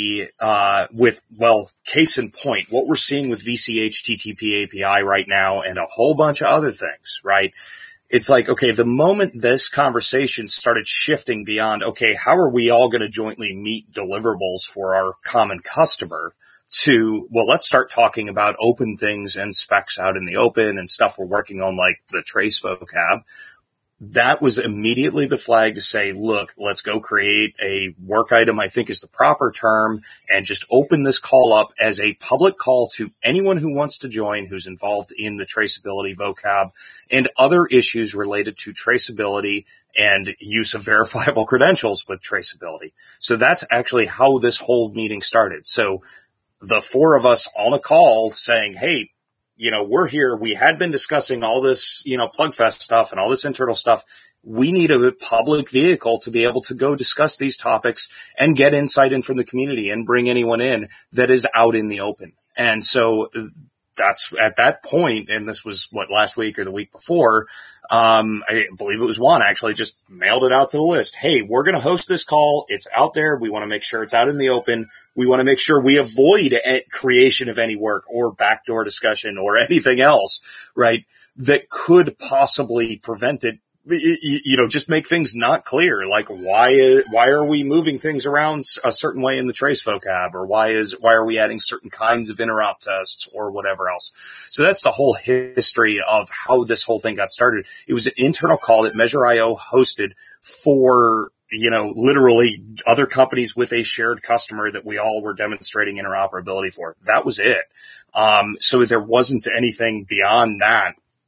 case in point, what we're seeing with VCH TTP API right now and a whole bunch of other things, right? It's like, okay, the moment this conversation started shifting beyond, okay, how are we all going to jointly meet deliverables for our common customer, to, well, let's start talking about open things and specs out in the open and stuff we're working on, like the trace vocab. That was immediately the flag to say, look, let's go create a work item, I think is the proper term, and just open this call up as a public call to anyone who wants to join, who's involved in the traceability vocab and other issues related to traceability and use of verifiable credentials with traceability. So that's actually how this whole meeting started. So the 4 of us on a call saying, hey, we're here. We had been discussing all this, Plugfest stuff and all this internal stuff. We need a public vehicle to be able to go discuss these topics and get insight in from the community and bring anyone in that is out in the open. And so that's at that point, and this was last week or the week before, I believe it was Juan actually just mailed it out to the list. Hey, we're going to host this call. It's out there. We want to make sure it's out in the open. We want to make sure we avoid creation of any work or backdoor discussion or anything else, right, that could possibly prevent it. Just make things not clear. Like, why are we moving things around a certain way in the trace vocab, or why are we adding certain kinds of interop tests or whatever else? So that's the whole history of how this whole thing got started. It was an internal call that Measure.io hosted for, literally other companies with a shared customer that we all were demonstrating interoperability for. That was it. So there wasn't anything beyond that.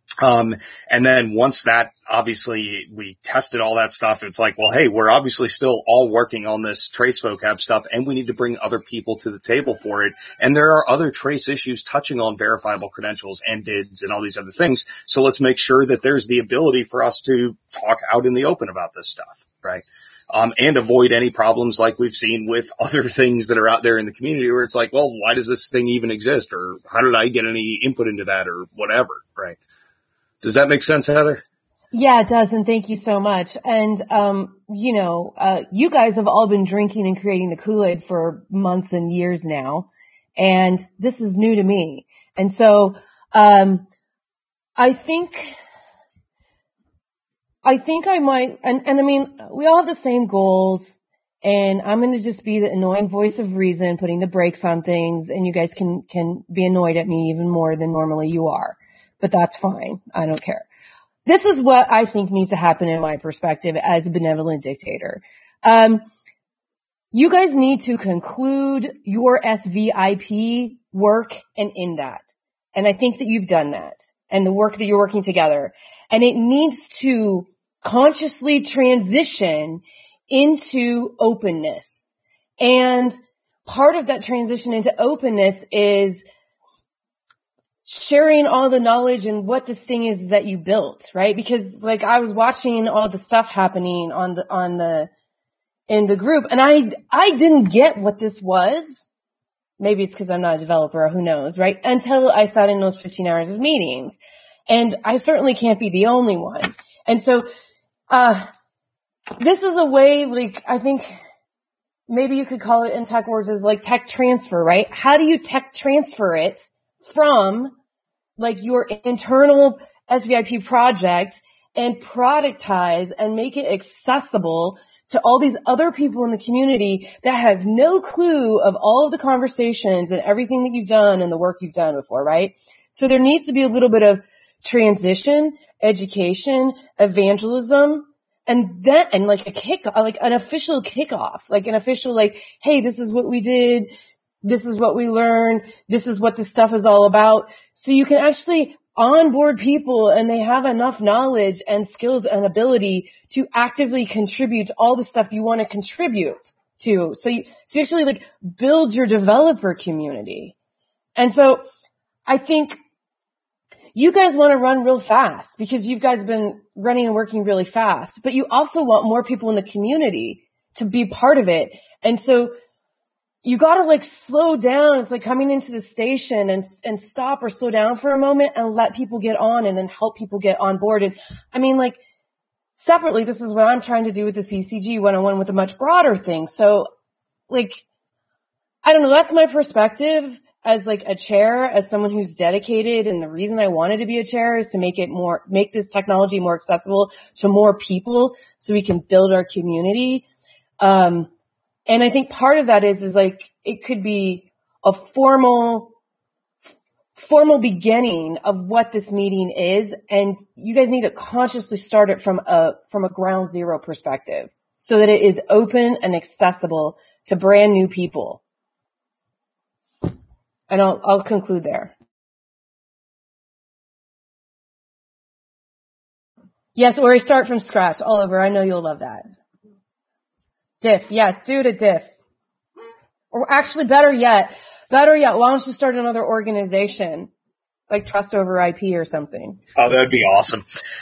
And then once that, obviously we tested all that stuff, it's like, well, hey, we're obviously still all working on this trace vocab stuff, and we need to bring other people to the table for it. And there are other trace issues touching on verifiable credentials and DIDs and all these other things. So let's make sure that there's the ability for us to talk out in the open about this stuff, right? And avoid any problems like we've seen with other things that are out there in the community where it's like, well, why does this thing even exist? Or how did I get any input into that or whatever, right? Does that make sense, Heather? Yeah, it does. And thank you so much. And, you guys have all been drinking and creating the Kool-Aid for months and years now. And this is new to me. And so, I think I might, and I mean, we all have the same goals, and I'm going to just be the annoying voice of reason, putting the brakes on things, and you guys can be annoyed at me even more than normally you are. But that's fine. I don't care. This is what I think needs to happen in my perspective as a benevolent dictator. You guys need to conclude your SVIP work and end that. And I think that you've done that, and the work that you're working together. And it needs to consciously transition into openness. And part of that transition into openness is sharing all the knowledge and what this thing is that you built, right? Because like I was watching all the stuff happening in the group, and I didn't get what this was. Maybe it's because I'm not a developer, who knows, right? Until I sat in those 15 hours of meetings. And I certainly can't be the only one. And so, this is a way, like, I think maybe you could call it in tech words as like tech transfer, right? How do you tech transfer it from like your internal SVIP project and productize and make it accessible to all these other people in the community that have no clue of all of the conversations and everything that you've done and the work you've done before, right? So there needs to be a little bit of transition, education, evangelism, and like a kick, like an official kickoff, like an official, like, hey, this is what we did. This is what we learned. This is what this stuff is all about. So you can actually onboard people and they have enough knowledge and skills and ability to actively contribute to all the stuff you want to contribute to. So you actually like build your developer community. And so I think you guys want to run real fast because you guys been running and working really fast, but you also want more people in the community to be part of it. And so you got to like slow down. It's like coming into the station and stop or slow down for a moment and let people get on and then help people get on board. And I mean, like separately, this is what I'm trying to do with the CCG 101 with a much broader thing. So like, I don't know. That's my perspective as like a chair, as someone who's dedicated. And the reason I wanted to be a chair is to make this technology more accessible to more people so we can build our community. And I think part of that is like, it could be a formal beginning of what this meeting is. And you guys need to consciously start it from a ground zero perspective so that it is open and accessible to brand new people. And I'll conclude there. Yes, or I start from scratch all over. I know you'll love that. Diff. Yes, do it a diff. Or actually, better yet, why don't you start another organization? Like Trust Over IP or something. Oh, that'd be awesome.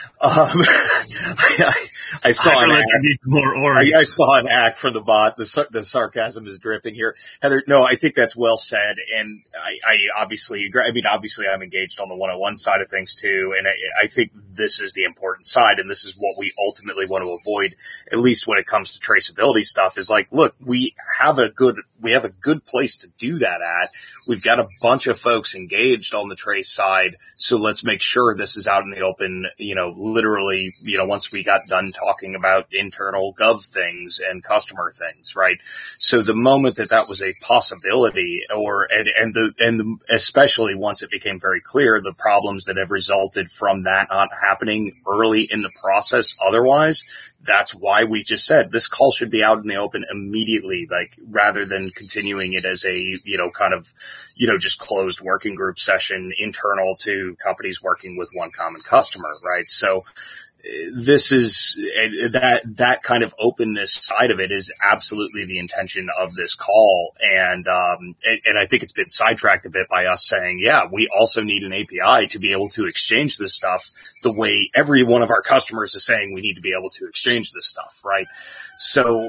I saw an act from the bot. The sarcasm is dripping here. Heather, no, I think that's well said. And I obviously agree. I mean, obviously I'm engaged on the 101 side of things too. And I think this is the important side. And this is what we ultimately want to avoid, at least when it comes to traceability stuff, is like, look, we have a good place to do that at. We've got a bunch of folks engaged on the trace side. So let's make sure this is out in the open, literally, once we got done talking about internal gov things and customer things, right? So the moment that was a possibility especially once it became very clear the problems that have resulted from that not happening early in the process otherwise, that's why we just said this call should be out in the open immediately, like rather than continuing it as a, kind of, just closed working group session internal to companies working with one common customer, right? So this is that kind of openness side of it is absolutely the intention of this call. And I think it's been sidetracked a bit by us saying, yeah, we also need an API to be able to exchange this stuff the way every one of our customers is saying we need to be able to exchange this stuff. Right. So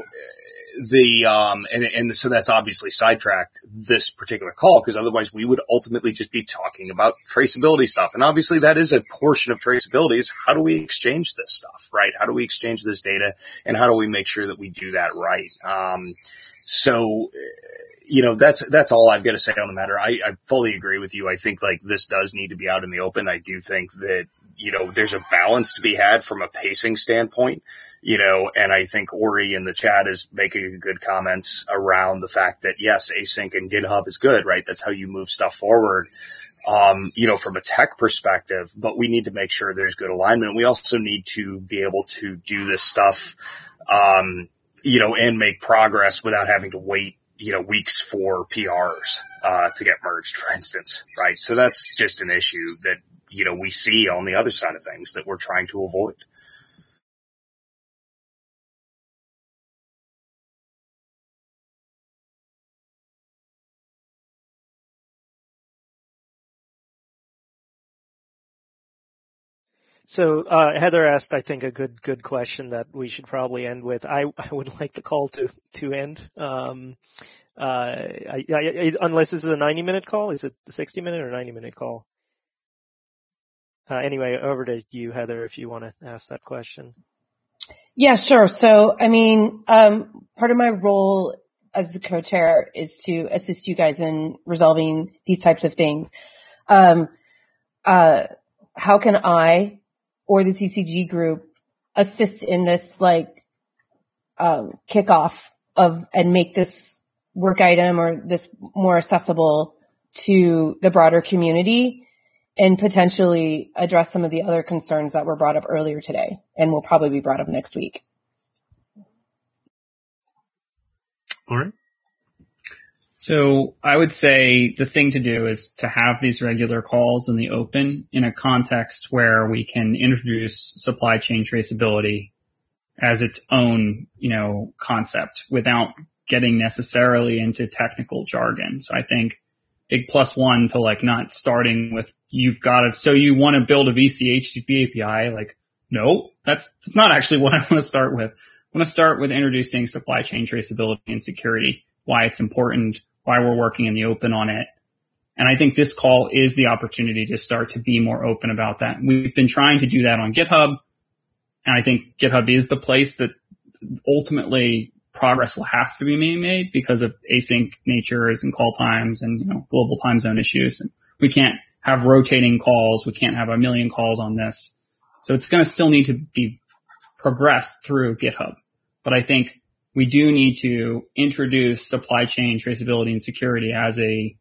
so that's obviously sidetracked this particular call, because otherwise we would ultimately just be talking about traceability stuff. And obviously that is a portion of traceability, is how do we exchange this stuff, right? How do we exchange this data, and how do we make sure that we do that right? That's all I've got to say on the matter. I fully agree with you. I think like this does need to be out in the open. I do think that, there's a balance to be had from a pacing standpoint. And I think Ori in the chat is making good comments around the fact that yes, async and GitHub is good, right? That's how you move stuff forward, from a tech perspective, but we need to make sure there's good alignment. We also need to be able to do this stuff, and make progress without having to wait, weeks for PRs, to get merged, for instance, right? So that's just an issue that, we see on the other side of things that we're trying to avoid. So Heather asked, I think, a good question that we should probably end with. I would like the call to end. Unless this is a 90-minute call, is it the 60-minute or 90-minute call? Anyway, over to you, Heather, if you want to ask that question. Yeah, sure. So, part of my role as the co-chair is to assist you guys in resolving these types of things. How can I or the CCG group assist in this, kickoff and make this work item or this more accessible to the broader community, and potentially address some of the other concerns that were brought up earlier today and will probably be brought up next week? All right. So I would say the thing to do is to have these regular calls in the open in a context where we can introduce supply chain traceability as its own, concept without getting necessarily into technical jargon. So I think big plus one to not starting with so you want to build a VC HTTP API. No, that's not actually what I want to start with. I want to start with introducing supply chain traceability and security, why it's important, why we're working in the open on it. And I think this call is the opportunity to start to be more open about that. We've been trying to do that on GitHub, and I think GitHub is the place that ultimately progress will have to be made because of async natures and call times and global time zone issues. And we can't have rotating calls. We can't have a million calls on this. So it's going to still need to be progressed through GitHub. But I think we do need to introduce supply chain traceability and security as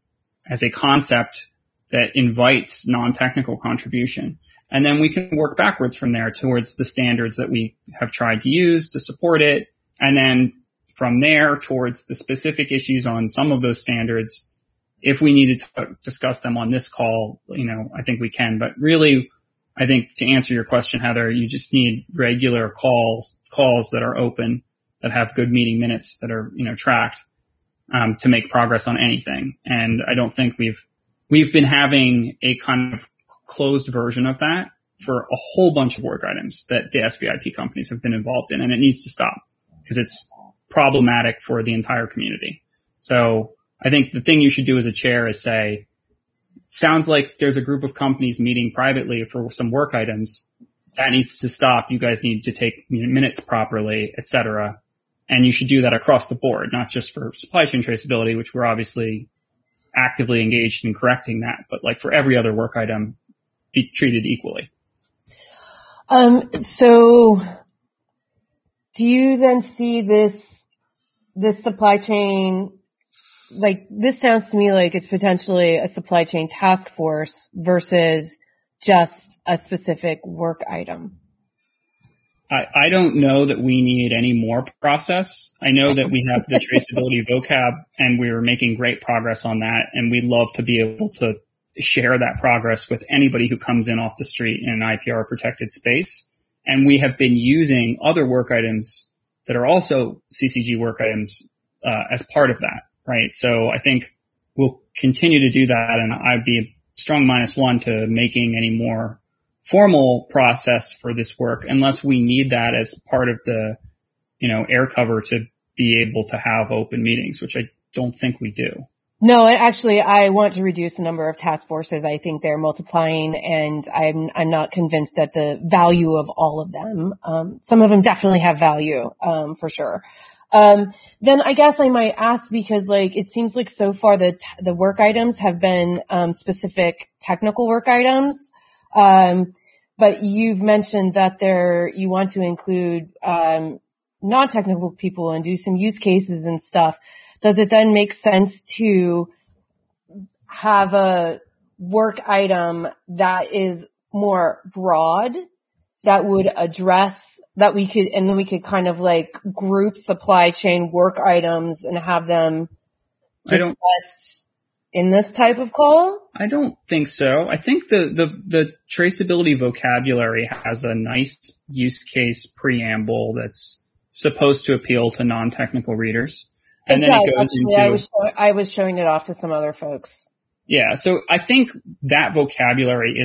a concept that invites non-technical contribution. And then we can work backwards from there towards the standards that we have tried to use to support it. And then from there towards the specific issues on some of those standards. If we needed to discuss them on this call, I think we can. But really, I think to answer your question, Heather, you just need regular calls that are open, that have good meeting minutes, that are, tracked, to make progress on anything. And I don't think we've been having a kind of closed version of that for a whole bunch of work items that the SVIP companies have been involved in, and it needs to stop because it's problematic for the entire community. So I think the thing you should do as a chair is say, it sounds like there's a group of companies meeting privately for some work items. That needs to stop. You guys need to take minutes properly, et cetera. And you should do that across the board, not just for supply chain traceability, which we're obviously actively engaged in correcting that, but for every other work item, be treated equally. So do you then see this supply chain, this sounds to me like it's potentially a supply chain task force versus just a specific work item? I don't know that we need any more process. I know that we have the traceability vocab and we're making great progress on that. And we'd love to be able to share that progress with anybody who comes in off the street in an IPR protected space. And we have been using other work items that are also CCG work items as part of that, right? So I think we'll continue to do that, and I'd be a strong -1 to making any more formal process for this work unless we need that as part of the, air cover to be able to have open meetings, which I don't think we do. No, actually, I want to reduce the number of task forces. I think they're multiplying, and I'm not convinced at the value of all of them. Some of them definitely have value, for sure. Then I guess I might ask because it seems like so far the work items have been, specific technical work items. But you've mentioned that you want to include, non-technical people and do some use cases and stuff. Does it then make sense to have a work item that is more broad that would address that we could kind of group supply chain work items and have them discussed in this type of call? I don't think so. I think the traceability vocabulary has a nice use case preamble that's supposed to appeal to non-technical readers. And then it goes into, I was showing it off to some other folks. Yeah. So I think that vocabulary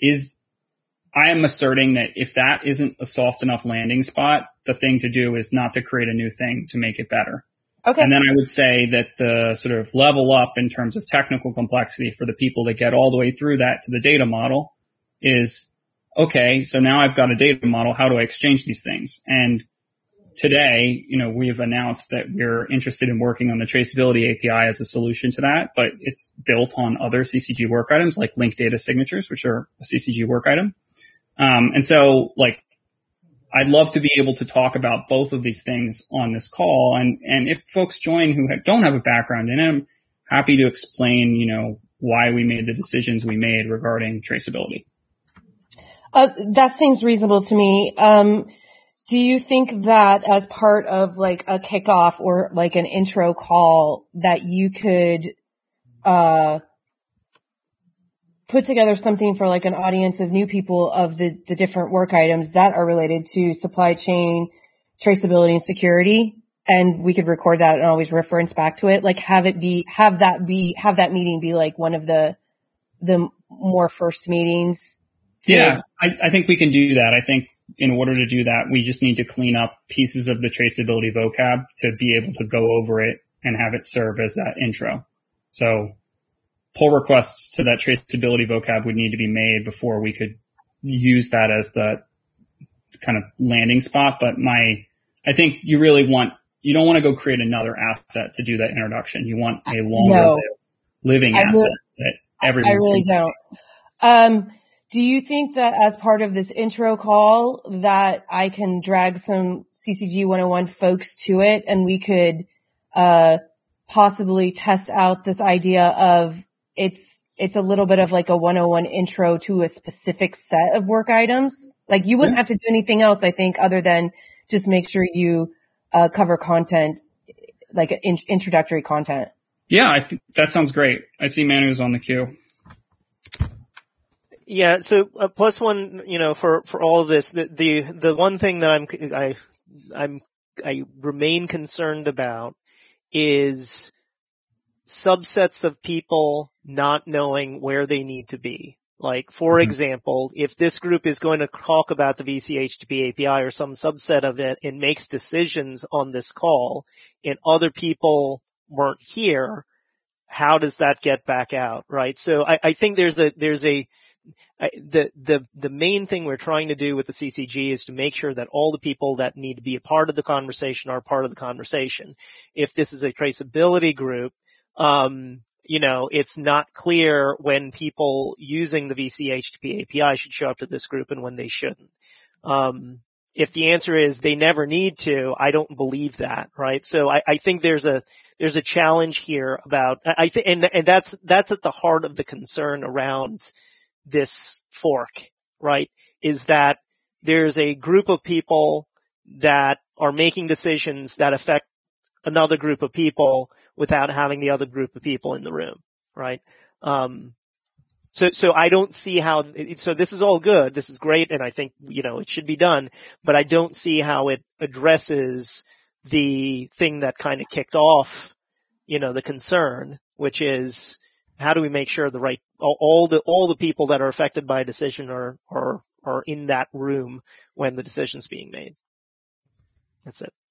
I am asserting that if that isn't a soft enough landing spot, the thing to do is not to create a new thing to make it better. Okay. And then I would say that the sort of level up in terms of technical complexity for the people that get all the way through that to the data model is, okay, so now I've got a data model. How do I exchange these things? And today, we have announced that we're interested in working on the traceability API as a solution to that, but it's built on other CCG work items like linked data signatures, which are a CCG work item. And so I'd love to be able to talk about both of these things on this call. And if folks join who don't have a background in it, I'm happy to explain, why we made the decisions we made regarding traceability. That seems reasonable to me. Do you think that as part of a kickoff or an intro call that you could, put together something for an audience of new people of the different work items that are related to supply chain traceability and security? And we could record that and always reference back to it. Have that meeting be one of the more first meetings. Yeah, I think we can do that. I think in order to do that, we just need to clean up pieces of the traceability vocab to be able to go over it and have it serve as that intro. So pull requests to that traceability vocab would need to be made before we could use that as the kind of landing spot. But I think you don't want to go create another asset to do that introduction. You want a longer living asset that everyone I really don't. Do you think that as part of this intro call that I can drag some CCG 101 folks to it and we could, possibly test out this idea of it's a little bit of a 101 intro to a specific set of work items? You wouldn't have to do anything else, I think, other than just make sure you, cover content, introductory content. Yeah, I think that sounds great. I see Manu's on the queue. Yeah. So plus one, for all of this, the one thing that I remain concerned about is subsets of people not knowing where they need to be. For example, if this group is going to talk about the VCHTP API or some subset of it and makes decisions on this call and other people weren't here, how does that get back out? Right. So I think the main thing we're trying to do with the CCG is to make sure that all the people that need to be a part of the conversation are part of the conversation. If this is a traceability group, it's not clear when people using the VCHTP API should show up to this group and when they shouldn't. If the answer is they never need to, I don't believe that, right? So I think there's a challenge here about, and that's at the heart of the concern around this fork, right? Is that there's a group of people that are making decisions that affect another group of people without having the other group of people in the room, right? So I don't see how, so this is all good. This is great. And I think, it should be done, but I don't see how it addresses the thing that kind of kicked off, the concern, which is how do we make sure all the people that are affected by a decision are in that room when the decision's being made. That's it.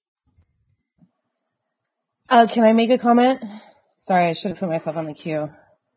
Can I make a comment? Sorry, I should have put myself on the queue.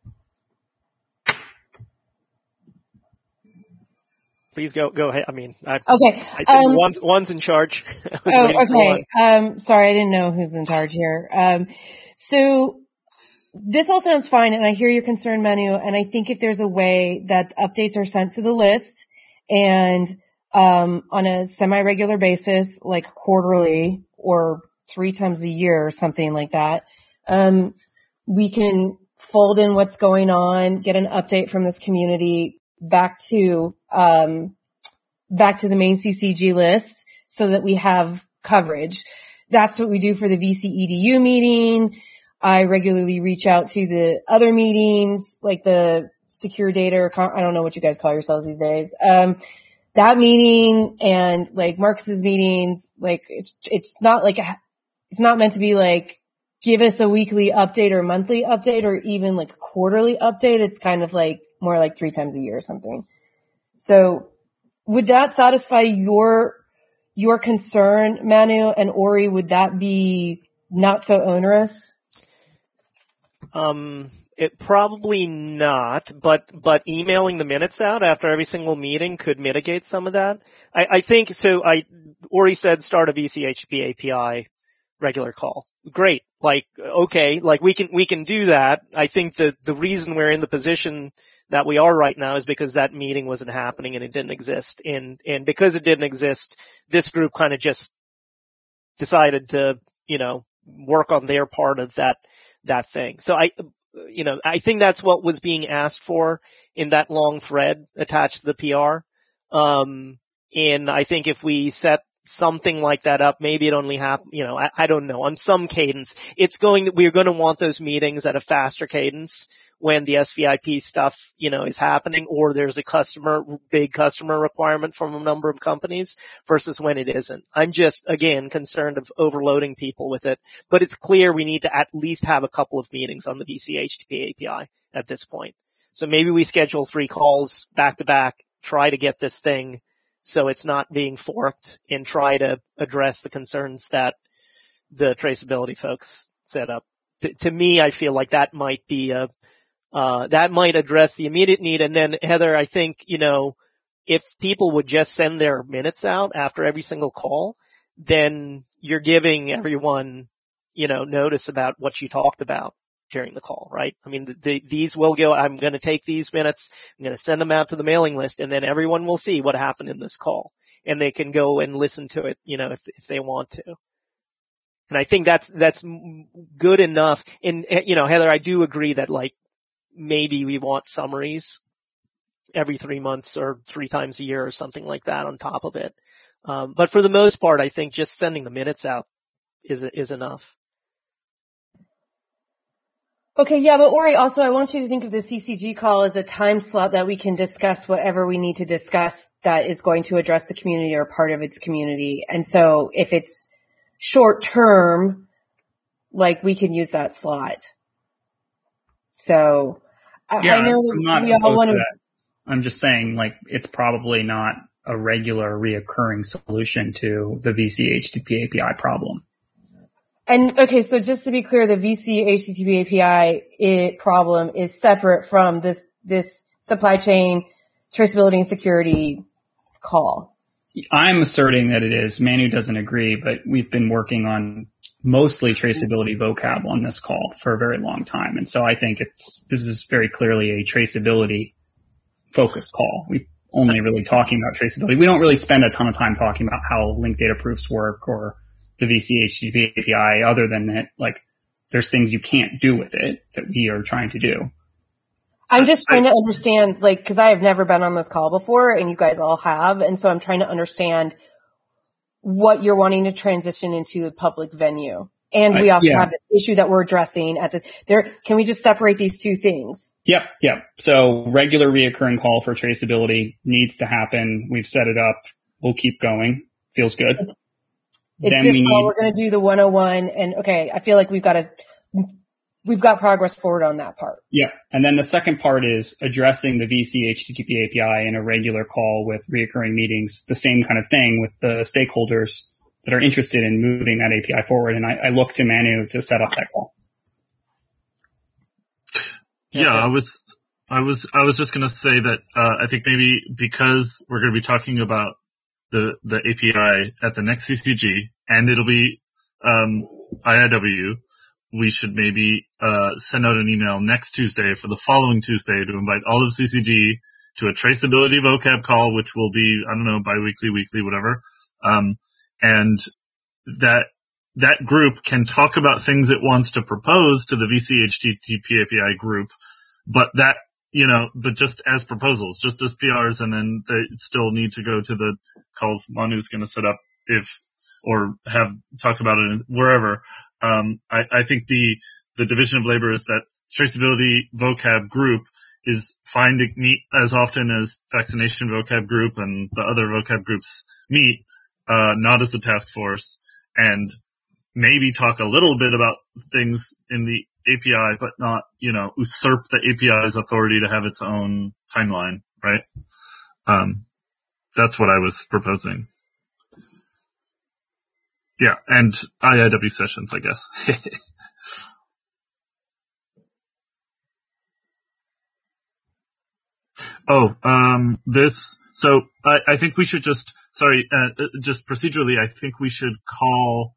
Please go ahead. I mean, okay. I think one's in charge. Okay. Sorry, I didn't know who's in charge here. So this all sounds fine, and I hear your concern, Manu, and I think if there's a way that updates are sent to the list and on a semi-regular basis, like quarterly or 3 times a year or something like that, we can fold in what's going on, get an update from this community back to the main CCG list so that we have coverage. That's what we do for the VC-EDU meeting. I regularly reach out to the other meetings, like the secure data, or I don't know what you guys call yourselves these days. That meeting and like Marcus's meetings, like it's not meant to be like, give us a weekly update or monthly update or even like a quarterly update. It's kind of like more like 3 times a year or something. So would that satisfy your concern, Manu and Ori? Would that be not so onerous? It probably not, but emailing the minutes out after every single meeting could mitigate some of that. I think so. Ori said start a VCHP API regular call. Great. Like, okay, like we can do that. I think the reason we're in the position that we are right now is because that meeting wasn't happening and it didn't exist. And because it didn't exist, this group kind of just decided to, work on their part of that thing. So I think that's what was being asked for in that long thread attached to the PR. And I think if we set something like that up, maybe it only happen, I don't know, on some cadence. We're going to want those meetings at a faster cadence when the SVIP stuff, is happening, or there's a big customer requirement from a number of companies versus when it isn't. I'm just, again, concerned of overloading people with it, but it's clear we need to at least have a couple of meetings on the VCHTTP API at this point. So maybe we schedule 3 calls back to back, try to get this thing so it's not being forked, and try to address the concerns that the traceability folks set up. To me, I feel like that might be that might address the immediate need. And then Heather, I think, if people would just send their minutes out after every single call, then you're giving everyone, notice about what you talked about during the call, right? I mean, these will go, I'm going to take these minutes, I'm going to send them out to the mailing list, and then everyone will see what happened in this call, and they can go and listen to it, if they want to. And I think that's good enough. And, Heather, I do agree that like, maybe we want summaries every 3 months or 3 times a year or something like that on top of it. But for the most part, I think just sending the minutes out is enough. Okay, yeah, but Ori, also I want you to think of the CCG call as a time slot that we can discuss whatever we need to discuss that is going to address the community or part of its community. And so if it's short term, like we can use that slot. So yeah, I know I'm not we all want to. I'm just saying, like, it's probably not a regular, reoccurring solution to the VC HTTP API problem. And okay, so just to be clear, the VC HTTP API problem is separate from this supply chain traceability and security call. I'm asserting that it is. Manu doesn't agree, but we've been working on mostly traceability vocab on this call for a very long time. And so I think this is very clearly a traceability focused call. We're only really talking about traceability. We don't really spend a ton of time talking about how linked data proofs work or the VC HTTP API, other than that, like, there's things you can't do with it that we are trying to do. I'm just trying to understand, like, cause I have never been on this call before and you guys all have. And so I'm trying to understand what you're wanting to transition into a public venue. And we also have the issue that we're addressing at this. Can we just separate these two things? Yep. So regular reoccurring call for traceability needs to happen. We've set it up. We'll keep going. Feels good. It's this call. We're going to do the 101. And okay, I feel like we've got progress forward on that part. Yeah. And then the second part is addressing the VC HTTP API in a regular call with reoccurring meetings, the same kind of thing with the stakeholders that are interested in moving that API forward. And I look to Manu to set up that call. Yeah, I was just going to say that, I think maybe because we're going to be talking about the API at the next CCG and it'll be, IIW, we should maybe, send out an email next Tuesday for the following Tuesday to invite all of CCG to a traceability vocab call, which will be, I don't know, bi-weekly, weekly, whatever. And that group can talk about things it wants to propose to the VC HTTP API group, but that, but just as proposals, just as PRs, and then they still need to go to the calls Manu's going to set up or talk about it wherever. I think the division of labor is that traceability vocab group is fine to meet as often as vaccination vocab group and the other vocab groups meet, not as a task force, and maybe talk a little bit about things in the API, but not, usurp the API's authority to have its own timeline, right? That's what I was proposing. Yeah, and IIW sessions, I guess. So I think we should just procedurally, I think we should call,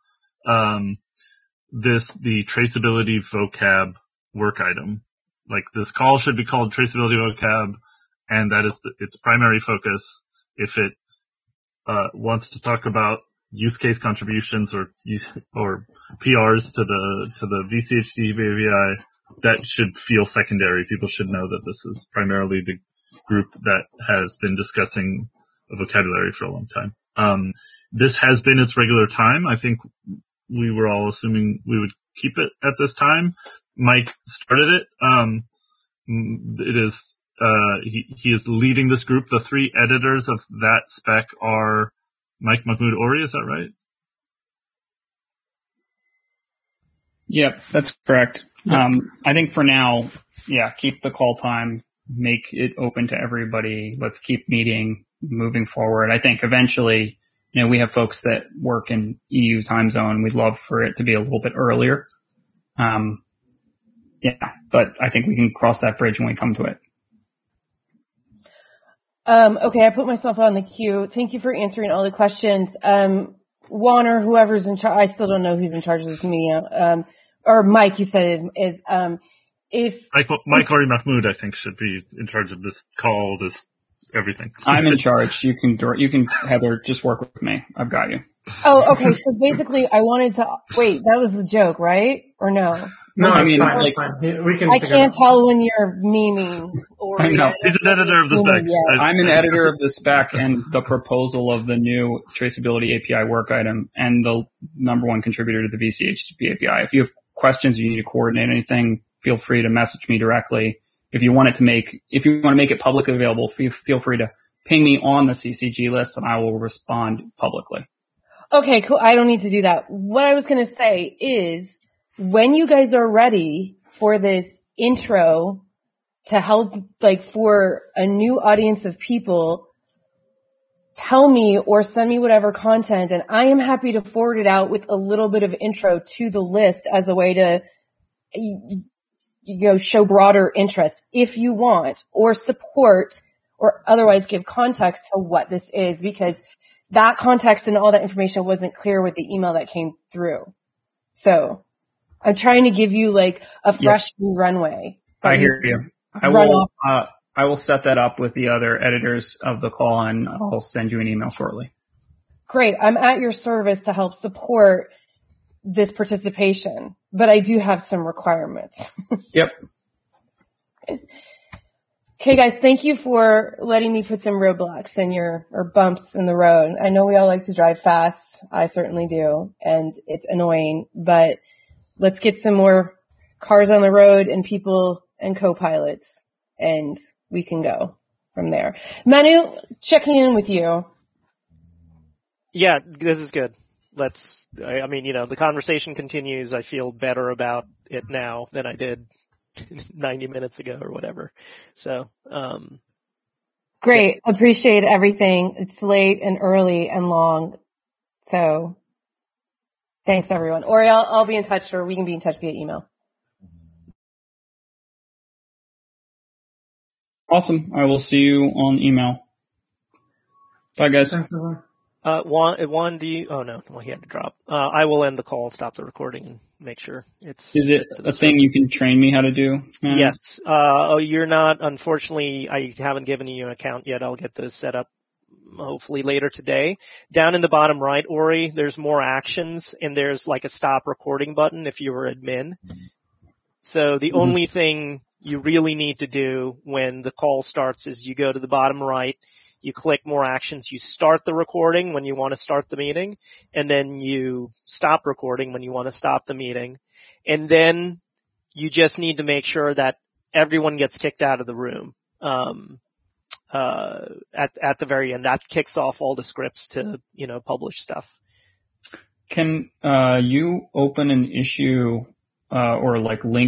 this the traceability vocab work item. Like this call should be called traceability vocab, and that is its primary focus. If it, wants to talk about use case contributions or PRs to the VCHD API, that should feel secondary. People should know that this is primarily the group that has been discussing a vocabulary for a long time. This has been its regular time. I think we were all assuming we would keep it at this time. Mike started it. It is, he is leading this group. The three editors of that spec are Mike Mahmood Ori, is that right? Yep, that's correct. I think for now, keep the call time, make it open to everybody. Let's keep meeting, moving forward. I think eventually, we have folks that work in EU time zone. We'd love for it to be a little bit earlier. But I think we can cross that bridge when we come to it. Okay, I put myself on the queue. Thank you for answering all the questions. Juan or whoever's in charge, I still don't know who's in charge of this meeting. Or Mike, you said is Mike Ori Mahmood, I think, should be in charge of this call, this everything. I'm in charge. You can Heather, just work with me. I've got you. Oh, okay. So basically I wanted to wait, that was the joke, right? Or no? No, it's fine. We can. I can't tell when you're memeing or. I know. He's an editor of the spec. I'm an editor of the spec and the proposal of the new traceability API work item and the number one contributor to the VC HTTP API. If you have questions, you need to coordinate anything, feel free to message me directly. If you want to make it publicly available, feel free to ping me on the CCG list and I will respond publicly. Okay, cool. I don't need to do that. What I was going to say is, when you guys are ready for this intro to help, like, for a new audience of people, tell me or send me whatever content, and I am happy to forward it out with a little bit of intro to the list as a way to, show broader interest if you want, or support, or otherwise give context to what this is, because that context and all that information wasn't clear with the email that came through. So I'm trying to give you like a fresh new runway. I hear you. I will set that up with the other editors of the call and I'll send you an email shortly. Great. I'm at your service to help support this participation, but I do have some requirements. Yep. Okay, guys, thank you for letting me put some roadblocks in or bumps in the road. I know we all like to drive fast. I certainly do. And it's annoying, but let's get some more cars on the road and people and co-pilots, and we can go from there. Manu, checking in with you. Yeah, this is good. I mean, the conversation continues. I feel better about it now than I did 90 minutes ago or whatever. So, great. Yeah. Appreciate everything. It's late and early and long. So thanks everyone. Or I'll be in touch, or we can be in touch via email. Awesome. I will see you on email. Bye guys. Thanks, everyone. Juan, do you? Oh no, well he had to drop. I will end the call, stop the recording, and make sure it's. Is it a thing you can train me how to do? Yes. You're not. Unfortunately, I haven't given you an account yet. I'll get those set up hopefully later today. Down in the bottom right, Ori, there's more actions, and there's like a stop recording button if you were admin. So the only thing you really need to do when the call starts is you go to the bottom right. You click more actions, you start the recording when you want to start the meeting, and then you stop recording when you want to stop the meeting. And then you just need to make sure that everyone gets kicked out of the room at the very end. That kicks off all the scripts to, publish stuff. Can you open an issue or like link